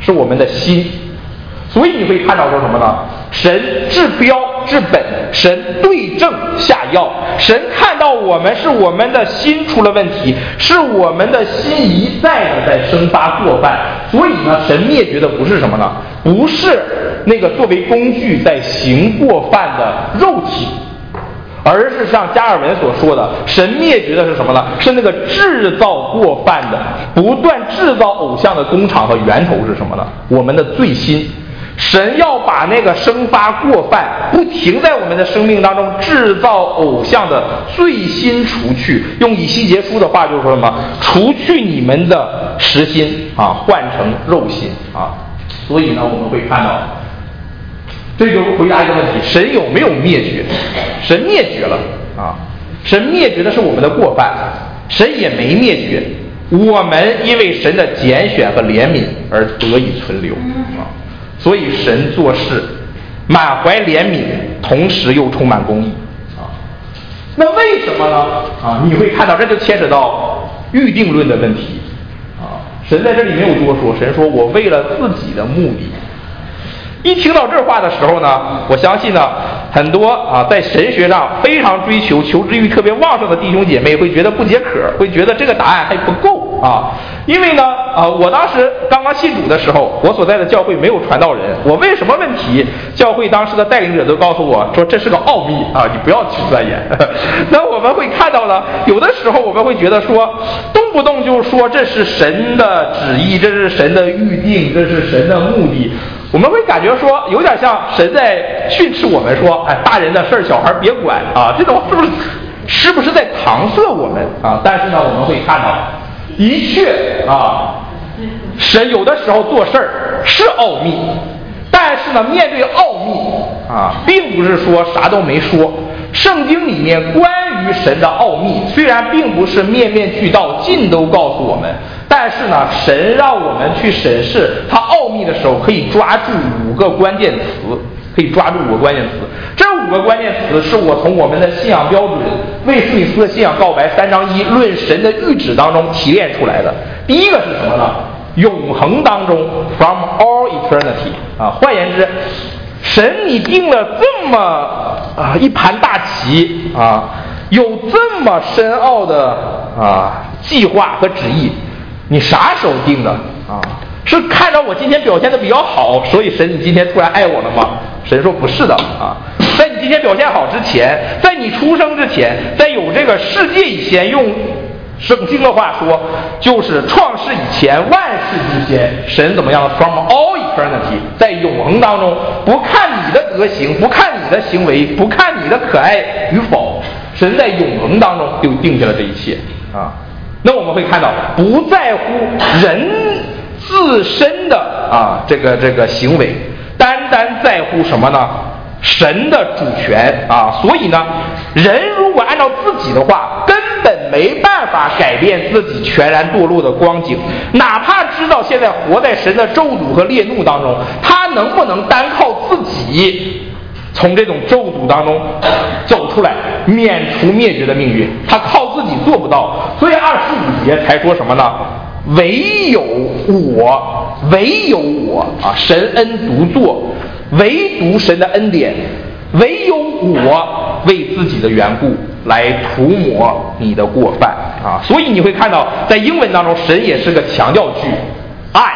是我们的心。所以你会看到说什么呢？神治标治本，神对症下药，神看到我们是我们的心出了问题，是我们的心一再的在生发过犯。所以呢，神灭绝的不是什么呢？不是那个作为工具在行过犯的肉体，而是像加尔文所说的，神灭绝的是什么呢？是那个制造过犯的、不断制造偶像的工厂和源头是什么呢？我们的罪心。神要把那个生发过犯、不停在我们的生命当中制造偶像的罪心除去。用以西结书的话就是说什么？除去你们的实心啊，换成肉心啊。所以呢，我们会看到，这就回答一个问题：神有没有灭绝？神灭绝了啊！神灭绝的是我们的过犯，神也没灭绝。我们因为神的拣选和怜悯而得以存留啊。所以神做事满怀怜悯，同时又充满公义啊。那为什么呢？啊，你会看到这就牵扯到预定论的问题啊。神在这里没有多说，神说我为了自己的目的。一听到这话的时候呢，我相信呢，很多啊在神学上非常追求求知欲特别旺盛的弟兄姐妹会觉得不解渴，会觉得这个答案还不够啊。因为呢，啊，我当时刚刚信主的时候，我所在的教会没有传道人，我问什么问题，教会当时的带领者都告诉我说这是个奥秘啊，你不要去钻研。那我们会看到呢，有的时候我们会觉得说，动不动就说这是神的旨意，这是神的预定，这是神的目的。我们会感觉说有点像神在训斥我们说，哎，大人的事儿小孩别管啊，这种是不是是不是在搪塞我们啊？但是呢，我们会看到，的确啊，神有的时候做事儿是奥秘，但是呢，面对奥秘啊，并不是说啥都没说。圣经里面关于神的奥秘，虽然并不是面面俱到，尽都告诉我们，但是呢，神让我们去审视它奥秘的时候，可以抓住五个关键词，可以抓住五个关键词。这五个关键词是我从我们的信仰标准为斯密斯的信仰告白三章一论神的谕旨当中提炼出来的。第一个是什么呢？永恒当中 ，from all eternity 啊，换言之，神你定了这么啊一盘大棋啊，有这么深奥的啊计划和旨意，你啥时候定的啊？是看着我今天表现的比较好，所以神你今天突然爱我了吗？神说不是的啊，在你今天表现好之前，在你出生之前，在有这个世界以前，用圣经的话说，就是创世以前，万世之间，神怎么样 ？From all eternity， 在永恒当中，不看你的德行，不看你的行为，不看你的可爱与否，神在永恒当中就定下了这一切啊。那我们会看到，不在乎人自身的啊这个这个行为，单单在乎什么呢？神的主权啊。所以呢，人如果按照自己的话，根本没办法改变自己全然堕落的光景。哪怕知道现在活在神的咒诅和烈怒当中，他能不能单靠自己从这种咒诅当中走出来，免除灭绝的命运？他靠自己做不到。所以二十五节才说什么呢？唯有我，唯有我啊！神恩独作，唯独神的恩典，唯有我为自己的缘故来涂抹你的过犯啊！所以你会看到，在英文当中，神也是个强调句 ，I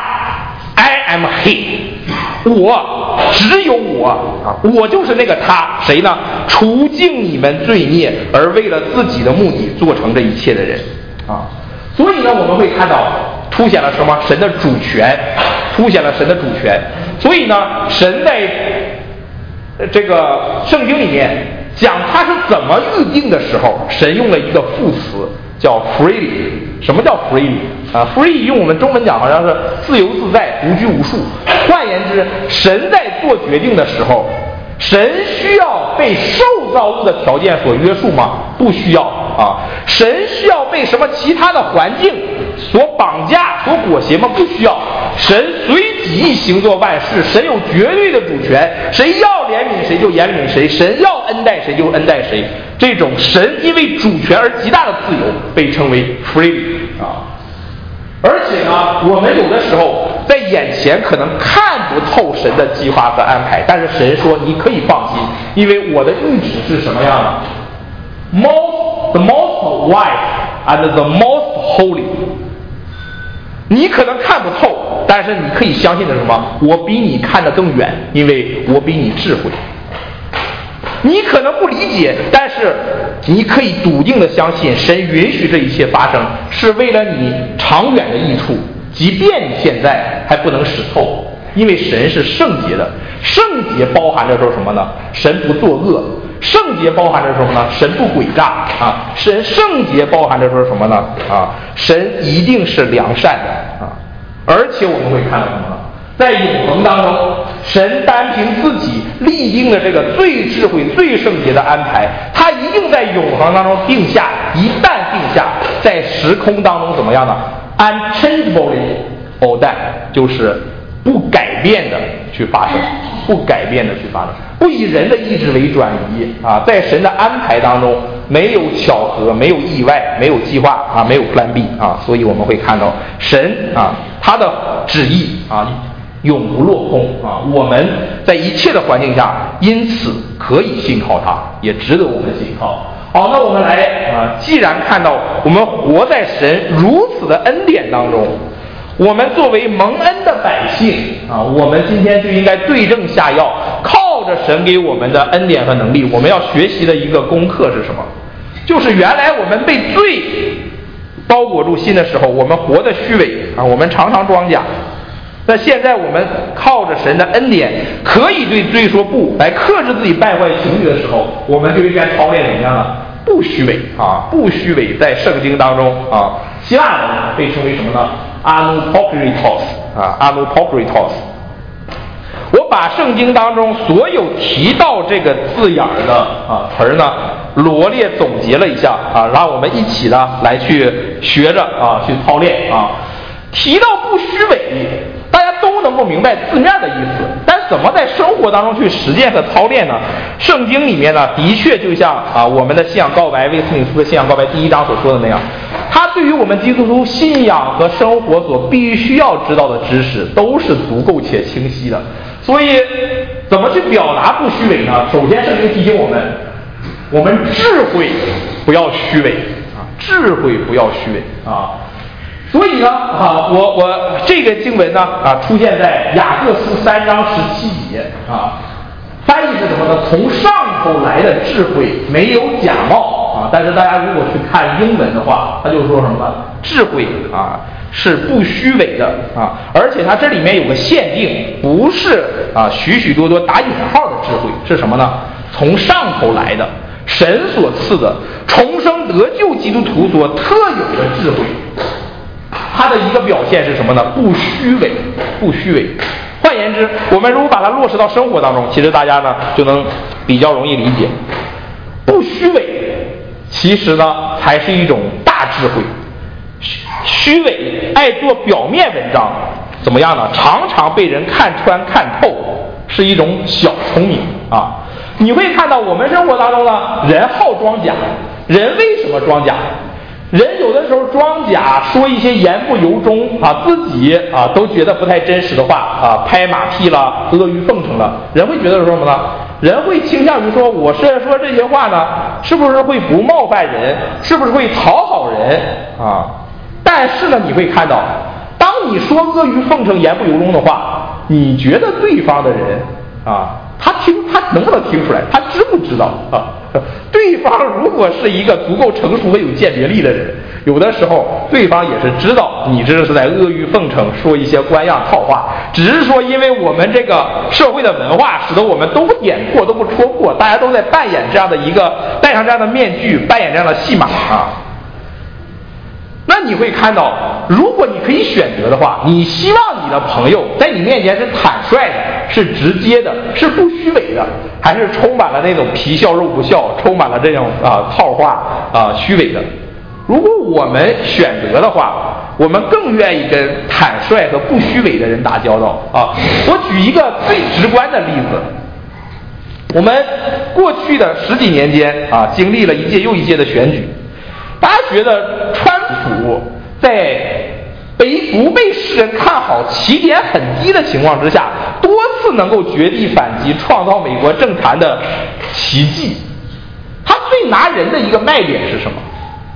I am He， 我只有我啊，我就是那个他，谁呢？除尽你们罪孽而为了自己的目的做成这一切的人啊！所以呢，我们会看到凸显了什么？神的主权，凸显了神的主权。所以呢，神在这个圣经里面讲他是怎么预定的时候，神用了一个副词叫 freely。什么叫 freely 啊 ？free 用我们中文讲好像是自由自在、无拘无束。换言之，神在做决定的时候，神需要被受造物的条件所约束吗？不需要啊。神需要被什么其他的环境所绑架、所裹挟吗？不需要。神随己行作万事，神有绝对的主权，谁要怜悯谁就怜悯谁，神要恩待谁就恩待谁。这种神因为主权而极大的自由被称为 free 啊。而且呢，我们有的时候在眼前可能看不透神的计划和安排，但是神说你可以放心，因为我的谕旨是什么样的 ？Most the most wise and the most holy。你可能看不透，但是你可以相信的是什么？我比你看得更远，因为我比你智慧。你可能不理解，但是你可以笃定的相信，神允许这一切发生，是为了你长远的益处，即便你现在还不能识透，因为神是圣洁的。圣洁包含着说什么呢？神不作恶。圣洁包含着什么呢？神不诡诈啊！神圣洁包含着说什么呢？啊，神一定是良善的啊！而且我们会看到什么呢？在永恒当中，神单凭自己立定的这个最智慧、最圣洁的安排，他一定在永恒当中定下。一旦定下，在时空当中怎么样呢 ？unchangeably ordained， 就是不改变的去发生，不改变的去发生。不以人的意志为转移啊，在神的安排当中没有巧合，没有意外，没有计划啊，没有 plan B 啊，所以我们会看到神啊，他的旨意啊永不落空啊。我们在一切的环境下，因此可以信靠他，也值得我们信靠。好，那我们来啊，既然看到我们活在神如此的恩典当中，我们作为蒙恩的百姓啊，我们今天就应该对症下药，靠着神给我们的恩典和能力，我们要学习的一个功课是什么？就是原来我们被罪包裹住心的时候，我们活得虚伪啊，我们常常装假。那现在我们靠着神的恩典，可以对罪说不，来克制自己败坏情绪的时候，我们就应该操练怎么样呢？不虚伪啊，不虚伪，在圣经当中啊，希腊人被称为什么呢？anupokritos 啊 anupokritos。我把圣经当中所有提到这个字眼的啊词儿呢罗列总结了一下啊，让我们一起呢来去学着啊去操练啊。提到不虚伪，大家都能够明白字面的意思，但怎么在生活当中去实践和操练呢？圣经里面呢，的确就像啊我们的信仰告白，威斯敏斯特信仰告白第一章所说的那样，它对于我们基督徒信仰和生活所必须要知道的知识，都是足够且清晰的。所以，怎么去表达不虚伪呢？首先，圣经提醒我们，我们智慧不要虚伪啊，智慧不要虚伪啊。所以呢，啊，我我这个经文呢，啊，出现在雅各书三章十七节啊，翻译是什么呢？从上头来的智慧没有假冒啊。但是大家如果去看英文的话，他就说什么呢？智慧啊是不虚伪的啊，而且它这里面有个限定，不是啊许许多多打引号的智慧，是什么呢？从上头来的，神所赐的，重生得救基督徒所特有的智慧。它的一个表现是什么呢？不虚伪，不虚伪。换言之，我们如果把它落实到生活当中，其实大家呢就能比较容易理解。不虚伪，其实呢才是一种大智慧。虚伪，爱做表面文章，怎么样呢？常常被人看穿看透，是一种小聪明啊。你会看到我们生活当中呢，人好装假。人为什么装假？人有的时候装假，说一些言不由衷啊，自己啊都觉得不太真实的话啊，拍马屁了，阿谀奉承了，人会觉得说什么呢？人会倾向于说，我是说这些话呢，是不是会不冒犯人？是不是会讨好人啊？但是呢，你会看到，当你说阿谀奉承、言不由衷的话，你觉得对方的人啊，他听他能不能听出来？他知不知道啊？对方如果是一个足够成熟和有鉴别力的人，有的时候对方也是知道你这是在阿谀奉承，说一些官样套话，只是说因为我们这个社会的文化，使得我们都不点破，都不戳破，大家都在扮演这样的一个戴上这样的面具，扮演这样的戏码啊。那你会看到，如果你可以选择的话，你希望你的朋友在你面前是坦率的，是直接的，是不虚伪的，还是充满了那种皮笑肉不笑，充满了这种啊套话啊虚伪的？如果我们选择的话，我们更愿意跟坦率和不虚伪的人打交道啊。我举一个最直观的例子，我们过去的十几年间啊，经历了一届又一届的选举。大家觉得川普在被不被世人看好、起点很低的情况之下，多次能够绝地反击，创造美国政坛的奇迹。他最拿人的一个卖点是什么？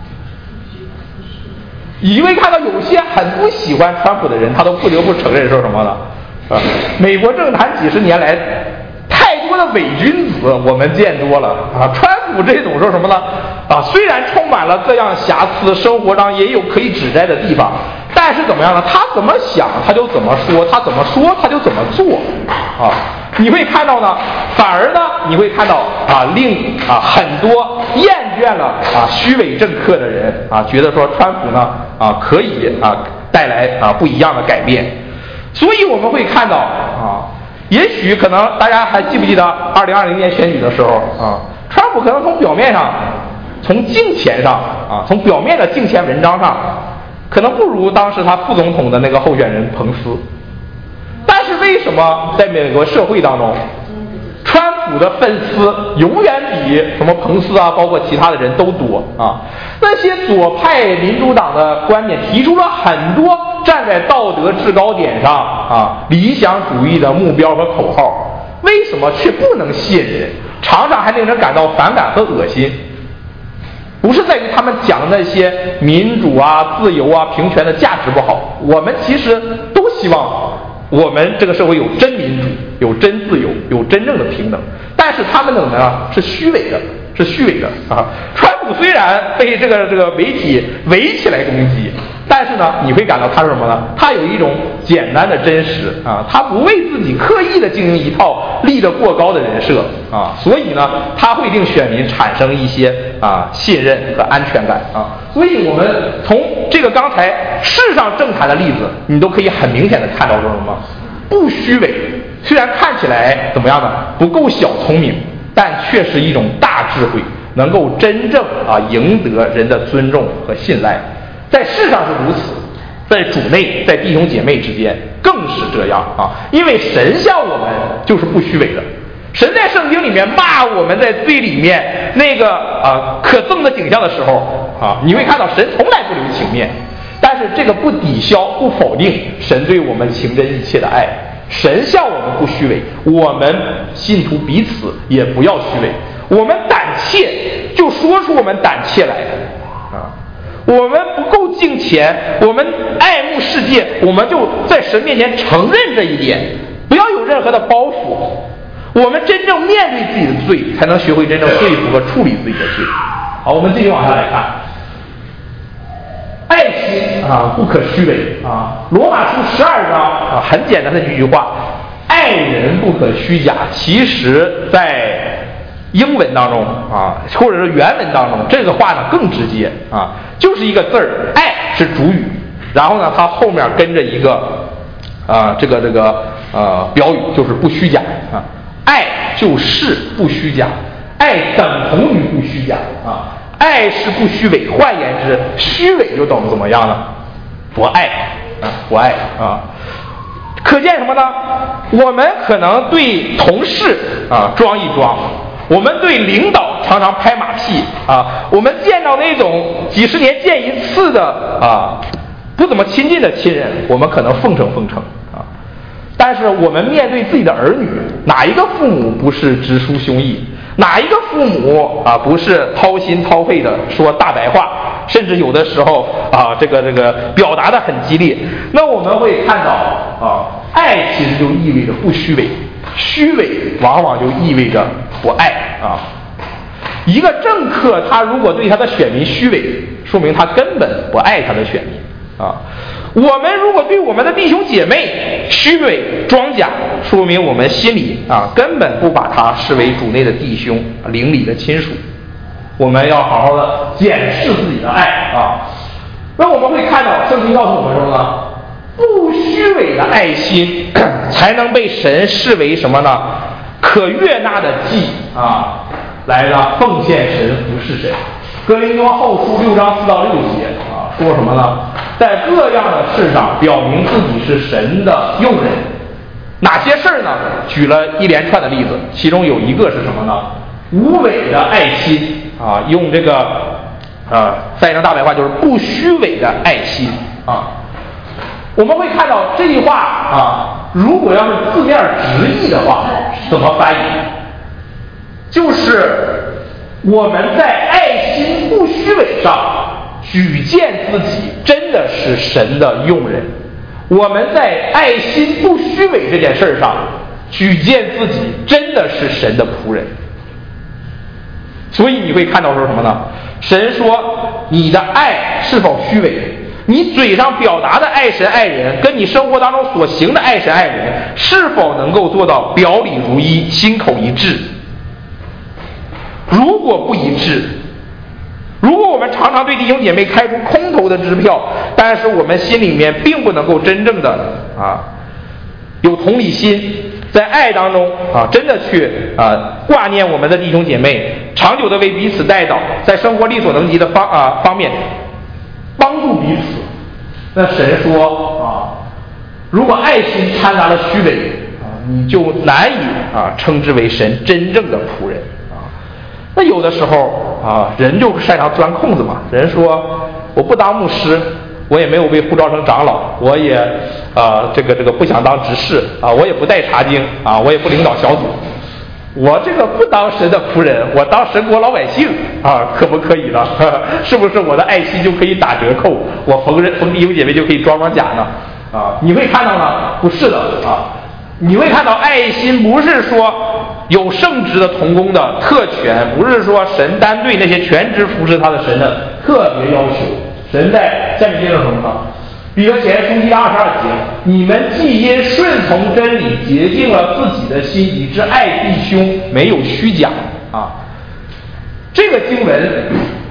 你会看到有些很不喜欢川普的人，他都不得不承认说什么呢？啊，美国政坛几十年来太多的伪君子我们见多了啊。川普这种说什么呢？啊，虽然充满了各样瑕疵，生活上也有可以指摘的地方，但是怎么样呢？他怎么想他就怎么说，他怎么说他就怎么做啊。你会看到呢，反而呢，你会看到啊，令啊很多厌倦了啊虚伪政客的人啊，觉得说川普呢啊可以啊带来啊不一样的改变。所以我们会看到啊，也许可能大家还记不记得二零二零年选举的时候啊，川普可能从表面上，从敬钱上啊，从表面的敬钱文章上，可能不如当时他副总统的那个候选人彭斯。但是为什么在美国社会当中，川普的粉丝永远比什么彭斯啊，包括其他的人都多啊？那些左派民主党的观点提出了很多站在道德制高点上啊理想主义的目标和口号，为什么却不能吸引人，常常还令人感到反感和恶心？不是在于他们讲的那些民主啊、自由啊、平权的价值不好，我们其实都希望我们这个社会有真民主，有真自由，有真正的平等。但是他们怎么样？是虚伪的，是虚伪的啊！川普虽然被这个这个媒体围起来攻击，但是呢，你会感到他是什么呢？他有一种简单的真实啊，他不为自己刻意的经营一套立得过高的人设啊，所以呢，他会令选民产生一些啊信任和安全感啊。所以我们从这个刚才世上政坛的例子，你都可以很明显的看到说什么？不虚伪，虽然看起来怎么样呢？不够小聪明，但却是一种大智慧，能够真正啊赢得人的尊重和信赖。在世上是如此，在主内，在弟兄姐妹之间更是这样啊！因为神向我们就是不虚伪的。神在圣经里面骂我们在罪里面那个啊可憎的景象的时候啊，你会看到神从来不留情面。但是这个不抵消、不否定神对我们情真意切的爱。神向我们不虚伪，我们信徒彼此也不要虚伪。我们胆怯，就说出我们胆怯来啊。我们不够敬虔，我们爱慕世界，我们就在神面前承认这一点，不要有任何的包袱。我们真正面对自己的罪，才能学会真正对付和处理自己的罪。好，我们继续往下来看。爱心啊，不可虚伪啊。罗马书十二章啊，很简单的一句话：爱人不可虚假。其实，在英文当中啊，或者是原文当中，这个话呢更直接啊，就是一个字儿，爱是主语，然后呢，它后面跟着一个啊，这个这个呃标语，就是不虚假啊。爱就是不虚假，爱等同于不虚假啊。爱是不虚伪，换言之，虚伪就等于怎么样呢？不爱啊，不爱啊。可见什么呢？我们可能对同事啊装一装，我们对领导常常拍马屁啊，我们见到那种几十年见一次的啊不怎么亲近的亲人，我们可能奉承奉承啊。但是我们面对自己的儿女，哪一个父母不是直抒胸臆？哪一个父母啊不是掏心掏肺的说大白话，甚至有的时候啊这个这个表达的很激烈？那我们会看到啊，爱其实就意味着不虚伪，虚伪往往就意味着不爱啊。一个政客他如果对他的选民虚伪，说明他根本不爱他的选民啊。我们如果对我们的弟兄姐妹虚伪装假，说明我们心里啊根本不把他视为主内的弟兄、邻里的亲属。我们要好好的检视自己的爱啊。那我们会看到圣经告诉我们说呢，不虚伪的爱心才能被神视为什么呢？可悦纳的祭啊，来呢奉献神、服侍神。哥林多后书六章四到六节啊，说什么呢？在各样的事上表明自己是神的用人。哪些事儿呢？举了一连串的例子，其中有一个是什么呢？无伪的爱心啊，用这个啊翻译成大白话就是不虚伪的爱心啊。 我们会看到这句话啊，如果要是字面直译的话，怎么翻译？就是我们在爱心不虚伪上举荐自己，真的是神的用人。我们在爱心不虚伪这件事上举荐自己，真的是神的仆人。所以你会看到说什么呢？神说你的爱是否虚伪，你嘴上表达的爱神爱人，跟你生活当中所行的爱神爱人，是否能够做到表里如一，心口一致？如果不一致，如果我们常常对弟兄姐妹开出空头的支票，但是我们心里面并不能够真正的啊有同理心，在爱当中啊真的去啊挂念我们的弟兄姐妹，长久的为彼此代祷，在生活力所能及的方啊方面帮助彼此，那神说啊，如果爱心掺杂了虚伪啊，你就难以啊称之为神真正的仆人。那有的时候啊，人就擅长钻空子嘛。人说我不当牧师，我也没有被呼召成长老，我也啊这个这个不想当执事啊，我也不带查经啊，我也不领导小组，我这个不当神的仆人，我当神国老百姓啊，可不可以呢？是不是我的爱心就可以打折扣？我逢人逢弟兄姐妹就可以装装假呢？啊，你会看到呢？不是的啊。你会看到爱心不是说有圣职的同工的特权，不是说神单对那些全职服侍他的神的特别要求。神在下面接着什么呢？彼得前书一章二十二节，你们既因顺从真理洁净了自己的心，以致爱弟兄，没有虚假啊。这个经文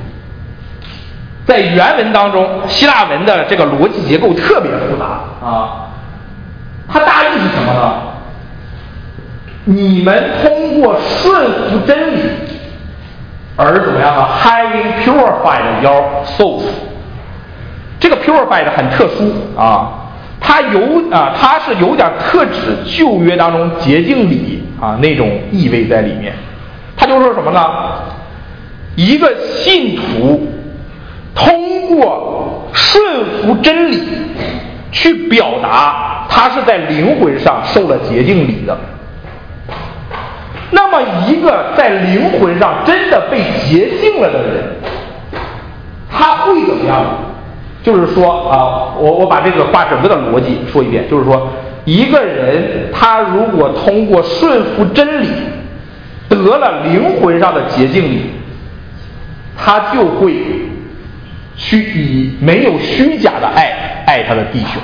在原文当中，希腊文的这个逻辑结构特别复杂啊。它大意是什么呢？你们通过顺服真理而怎么样呢 ？Having purified your souls， 这个 purified 很特殊啊，它有啊，它是有点特指旧约当中洁净礼啊那种意味在里面。它就说什么呢？一个信徒通过顺服真理去表达他是在灵魂上受了洁净礼的。那么一个在灵魂上真的被洁净了的人，他会怎么样？就是说啊，我我把这个话整个的逻辑说一遍，就是说一个人他如果通过顺服真理得了灵魂上的洁净礼，他就会去以没有虚假的爱爱他的弟兄。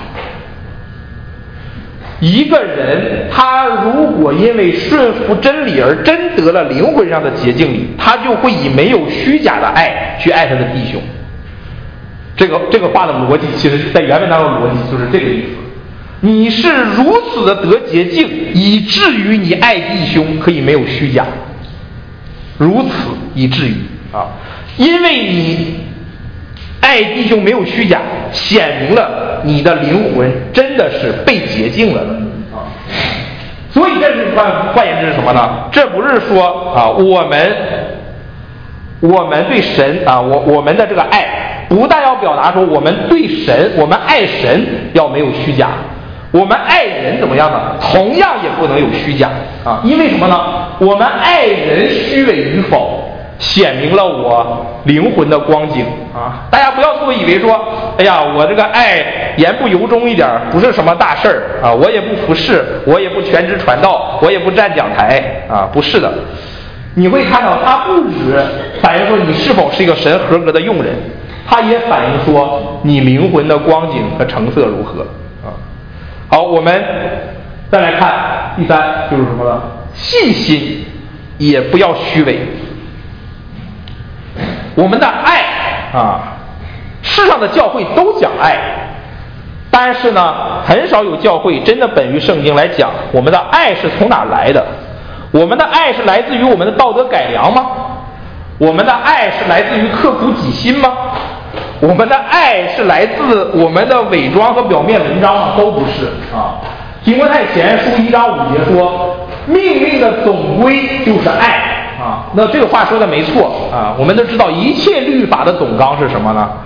一个人他如果因为顺服真理而真得了灵魂上的洁净礼，他就会以没有虚假的爱去爱他的弟兄。这个这个话的逻辑，其实在原文当中的逻辑就是这个意思。你是如此的得洁净，以至于你爱弟兄可以没有虚假，如此以至于啊，因为你爱弟兄没有虚假，显明了你的灵魂真的是被洁净了的啊。所以这是换换言之是什么呢？这不是说啊，我们我们对神啊，我我们的这个爱，不但要表达说我们对神，我们爱神要没有虚假，我们爱人怎么样呢？同样也不能有虚假啊。因为什么呢？我们爱人虚伪与否，显明了我灵魂的光景啊！大家不要错以为说，哎呀，我这个爱言不由衷一点，不是什么大事儿啊！我也不服侍，我也不全职传道，我也不站讲台啊！不是的，你会看到它不只反映说你是否是一个神合格的用人，它也反映说你灵魂的光景和成色如何啊！好，我们再来看第三，就是什么呢？信心也不要虚伪。我们的爱啊，世上的教会都讲爱，但是呢，很少有教会真的本于圣经来讲我们的爱是从哪来的。我们的爱是来自于我们的道德改良吗？我们的爱是来自于刻苦己心吗？我们的爱是来自我们的伪装和表面文章吗？都不是啊。提摩太前书一章五节说，命令的总归就是爱。啊，那这个话说的没错啊，我们都知道一切律法的总纲是什么呢？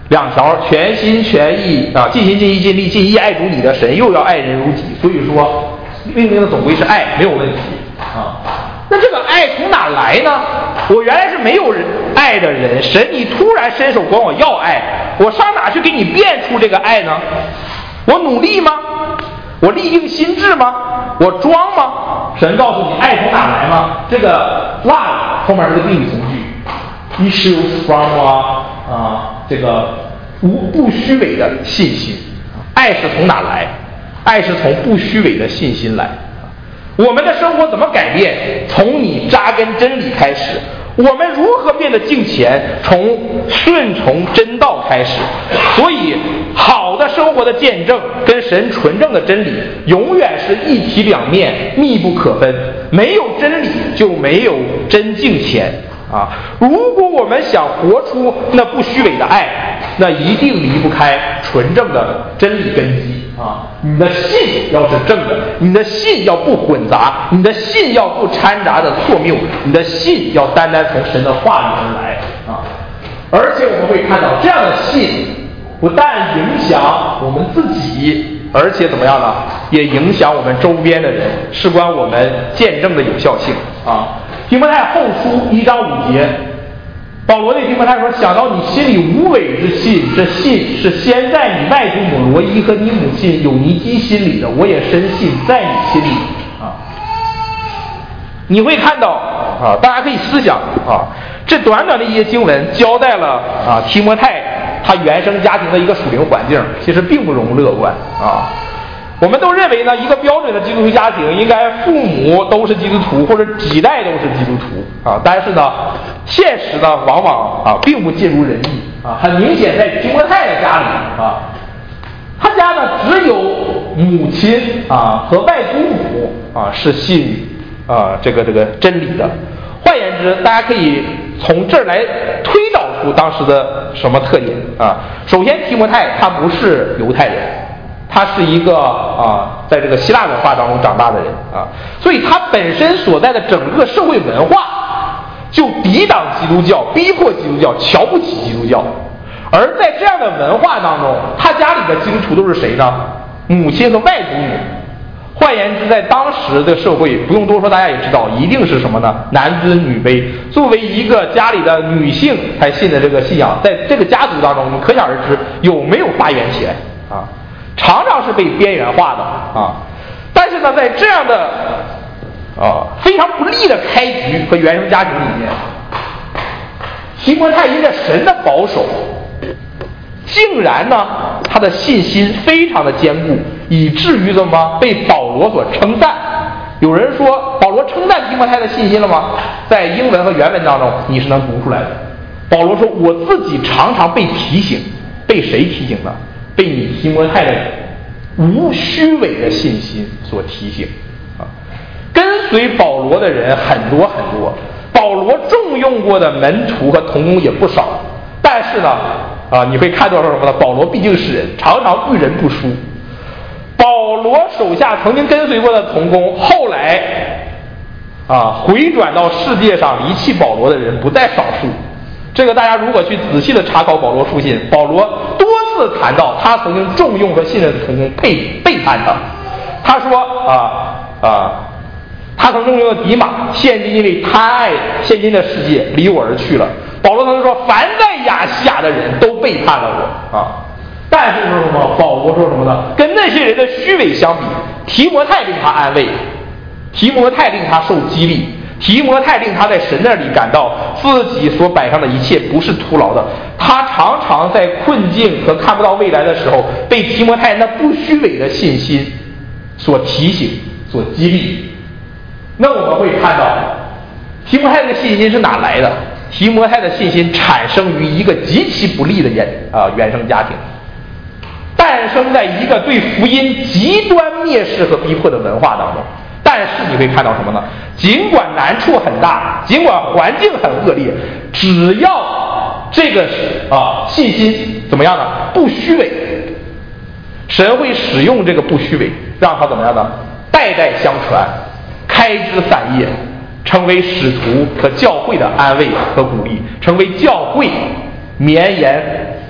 两条全心全意啊，尽心尽意尽力尽意爱主你的神，又要爱人如己，所以说命令的总归是爱，没有问题啊。那这个爱从哪来呢？我原来是没有人爱的人，神你突然伸手管我要爱，我上哪去给你变出这个爱呢？我努力吗？我立定心志吗？我装吗？神告诉你爱从哪来吗？这个 love 后面是个定语从句 ，issues from 啊啊这个无不虚伪的信心。爱是从哪来？爱是从不虚伪的信心来。我们的生活怎么改变？从你扎根真理开始。我们如何变得敬虔？从顺从真道开始。所以好的生活的见证跟神纯正的真理永远是一体两面，密不可分。没有真理就没有真敬虔啊！如果我们想活出那不虚伪的爱，那一定离不开纯正的真理根基啊！你的信要是正的，你的信要不混杂，你的信要不掺杂的错谬，你的信要单单从神的话语而来啊！而且我们会看到，这样的信不但影响我们自己，而且怎么样呢？也影响我们周边的人，事关我们见证的有效性啊！提摩太后书一章五节，保罗对提摩太说：“想到你心里无伪之信，这信是先在你外祖母罗伊和你母亲有尼基心里的，我也深信在你心里啊。”你会看到啊，大家可以思想啊，这短短的一些经文交代了啊提摩太他原生家庭的一个属灵环境，其实并不容乐观啊。我们都认为呢，一个标准的基督徒家庭应该父母都是基督徒，或者几代都是基督徒啊。但是呢，现实呢往往啊并不尽如人意啊。很明显，在提摩太的家里啊，他家呢只有母亲啊和外祖母啊是信啊这个这个真理的。换言之，大家可以从这儿来推导出当时的什么特点啊？首先，提摩太他不是犹太人。他是一个啊，在这个希腊文化当中长大的人啊，所以他本身所在的整个社会文化就抵挡基督教，逼迫基督教，瞧不起基督教。而在这样的文化当中，他家里的基督徒都是谁呢？母亲和外祖母。换言之，在当时的社会，不用多说，大家也知道，一定是什么呢？男尊女卑。作为一个家里的女性才信的这个信仰，在这个家族当中，你可想而知有没有发源起来啊？常常是被边缘化的啊，但是呢，在这样的啊非常不利的开局和原生家庭里面，提摩太因着神的保守，竟然呢他的信心非常的坚固，以至于怎么被保罗所称赞。有人说保罗称赞提摩太的信心了吗？在英文和原文当中你是能读出来的。保罗说：“我自己常常被提醒，被谁提醒呢？被你提摩太的无虚伪的信心所提醒啊！跟随保罗的人很多很多，保罗重用过的门徒和同工也不少。但是呢，啊，你会看到说什么呢？保罗毕竟是人，常常遇人不淑。保罗手下曾经跟随过的同工，后来啊回转到世界上离弃保罗的人不在少数。这个大家如果去仔细的查考保罗书信，保罗多次谈到他曾经重用和信任的同工背背叛他。他说啊啊，他曾重用的迪马，现今因为贪爱现今的世界离我而去了。保罗曾经说，凡在亚细亚的人都背叛了我啊。但是说什么？保罗说什么呢？跟那些人的虚伪相比，提摩太令他安慰，提摩太令他受激励。提摩太令他在神那里感到自己所摆上的一切不是徒劳的。他常常在困境和看不到未来的时候，被提摩太那不虚伪的信心所提醒、所激励。那我们会看到，提摩太的信心是哪来的？提摩太的信心产生于一个极其不利的原啊原生家庭，诞生在一个对福音极端蔑视和逼迫的文化当中。但是你会看到什么呢？尽管难处很大，尽管环境很恶劣，只要这个啊信心怎么样呢？不虚伪，神会使用这个不虚伪，让他怎么样呢？代代相传，开枝散叶，成为使徒和教会的安慰和鼓励，成为教会绵延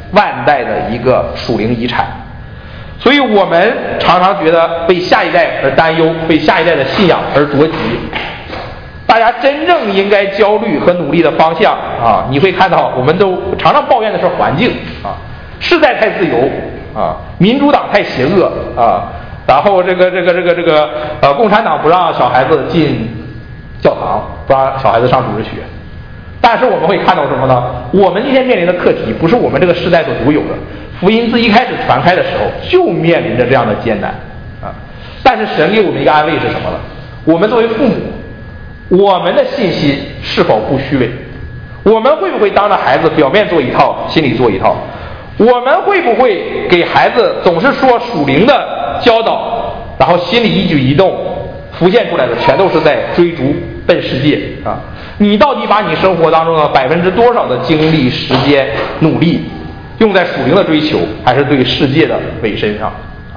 万代的一个属灵遗产。所以我们常常觉得为下一代而担忧，为下一代的信仰而着急。大家真正应该焦虑和努力的方向啊，你会看到我们都常常抱怨的是环境啊，世代太自由啊，民主党太邪恶啊，然后这个这个这个这个呃，共产党不让小孩子进教堂，不让小孩子上主日学。但是我们会看到什么呢？我们今天面临的课题不是我们这个时代所独有的。福音自一开始传开的时候就面临着这样的艰难啊！但是神给我们一个安慰是什么呢？我们作为父母，我们的信心是否不虚伪？我们会不会当着孩子表面做一套，心里做一套？我们会不会给孩子总是说属灵的教导，然后心里一举一动浮现出来的全都是在追逐奔世界啊？你到底把你生活当中的百分之多少的精力、时间、努力用在属灵的追求，还是对世界的委身上？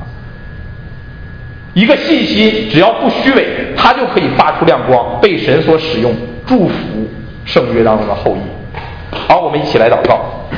一个信心只要不虚伪，它就可以发出亮光，被神所使用，祝福圣约当中的后裔。好，我们一起来祷告。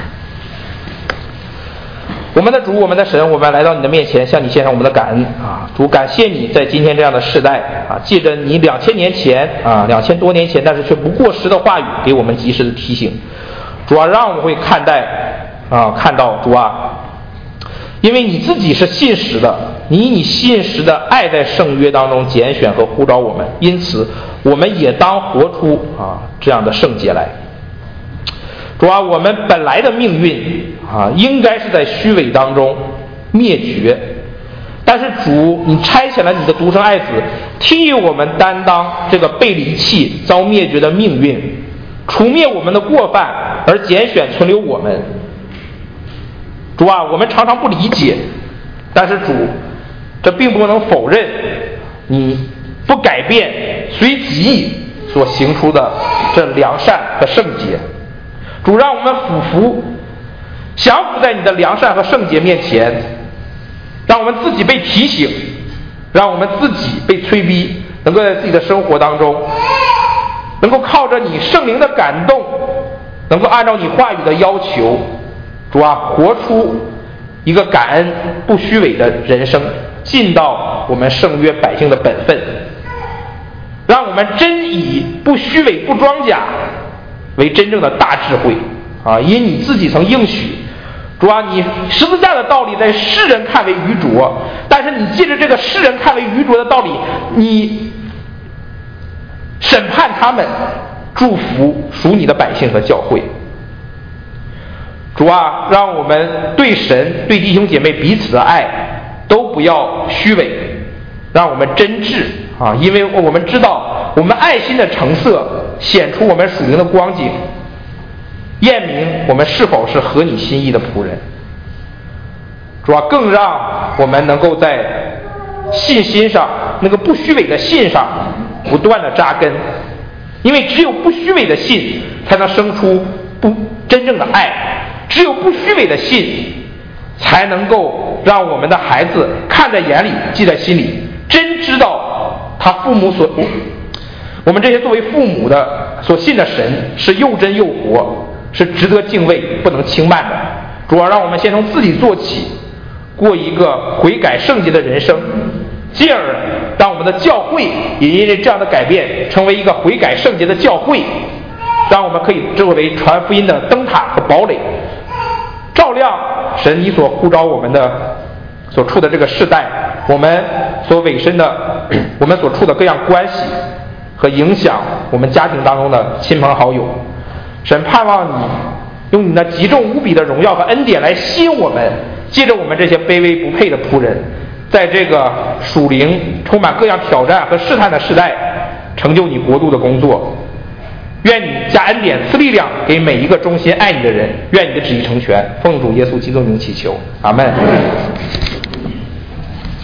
我们的主，我们的神，我们来到你的面前，向你献上我们的感恩啊！主，感谢你在今天这样的世代啊，借着你两千年前啊，两千多年前，但是却不过时的话语，给我们及时的提醒。主啊，让我们会看待啊，看到主啊，因为你自己是信实的，你以你信实的爱在圣约当中拣选和呼召我们，因此我们也当活出啊这样的圣洁来。主啊，我们本来的命运啊，应该是在虚伪当中灭绝，但是主，你差遣了你的独生爱子，替我们担当这个被离弃、遭灭绝的命运，除灭我们的过犯，而拣选存留我们。主啊，我们常常不理解，但是主，这并不能否认你不改变随己意所行出的这良善和圣洁。主，让我们俯伏降服在你的良善和圣洁面前，让我们自己被提醒，让我们自己被催逼，能够在自己的生活当中能够靠着你圣灵的感动，能够按照你话语的要求，主啊，活出一个感恩不虚伪的人生，尽到我们圣约百姓的本分，让我们真以不虚伪不装假为真正的大智慧啊！因你自己曾应许，主啊，你十字架的道理在世人看为愚拙，但是你借着这个世人看为愚拙的道理，你审判他们，祝福属你的百姓和教会。主啊，让我们对神、对弟兄姐妹彼此的爱都不要虚伪，让我们真挚啊！因为我们知道，我们爱心的成色显出我们属灵的光景，验明我们是否是合你心意的仆人。主啊，更让我们能够在信心上，那个不虚伪的信上不断的扎根，因为只有不虚伪的信才能生出不真正的爱，只有不虚伪的信才能够让我们的孩子看在眼里，记在心里，真知道他父母所我们这些作为父母的所信的神是又真又活，是值得敬畏不能轻慢的。主要让我们先从自己做起，过一个悔改圣洁的人生，进而让我们的教会也因为这样的改变成为一个悔改圣洁的教会，让我们可以作为传福音的灯塔和堡垒，照亮神你所呼召我们的所处的这个世代，我们所委身的我们所处的各样关系和影响我们家庭当中的亲朋好友。神盼望你用你那极重无比的荣耀和恩典来吸引我们，借着我们这些卑微不配的仆人，在这个属灵充满各样挑战和试探的时代，成就你国度的工作。愿你加恩典赐力量给每一个忠心爱你的人，愿你的旨意成全。奉主耶稣基督名祈求，阿们。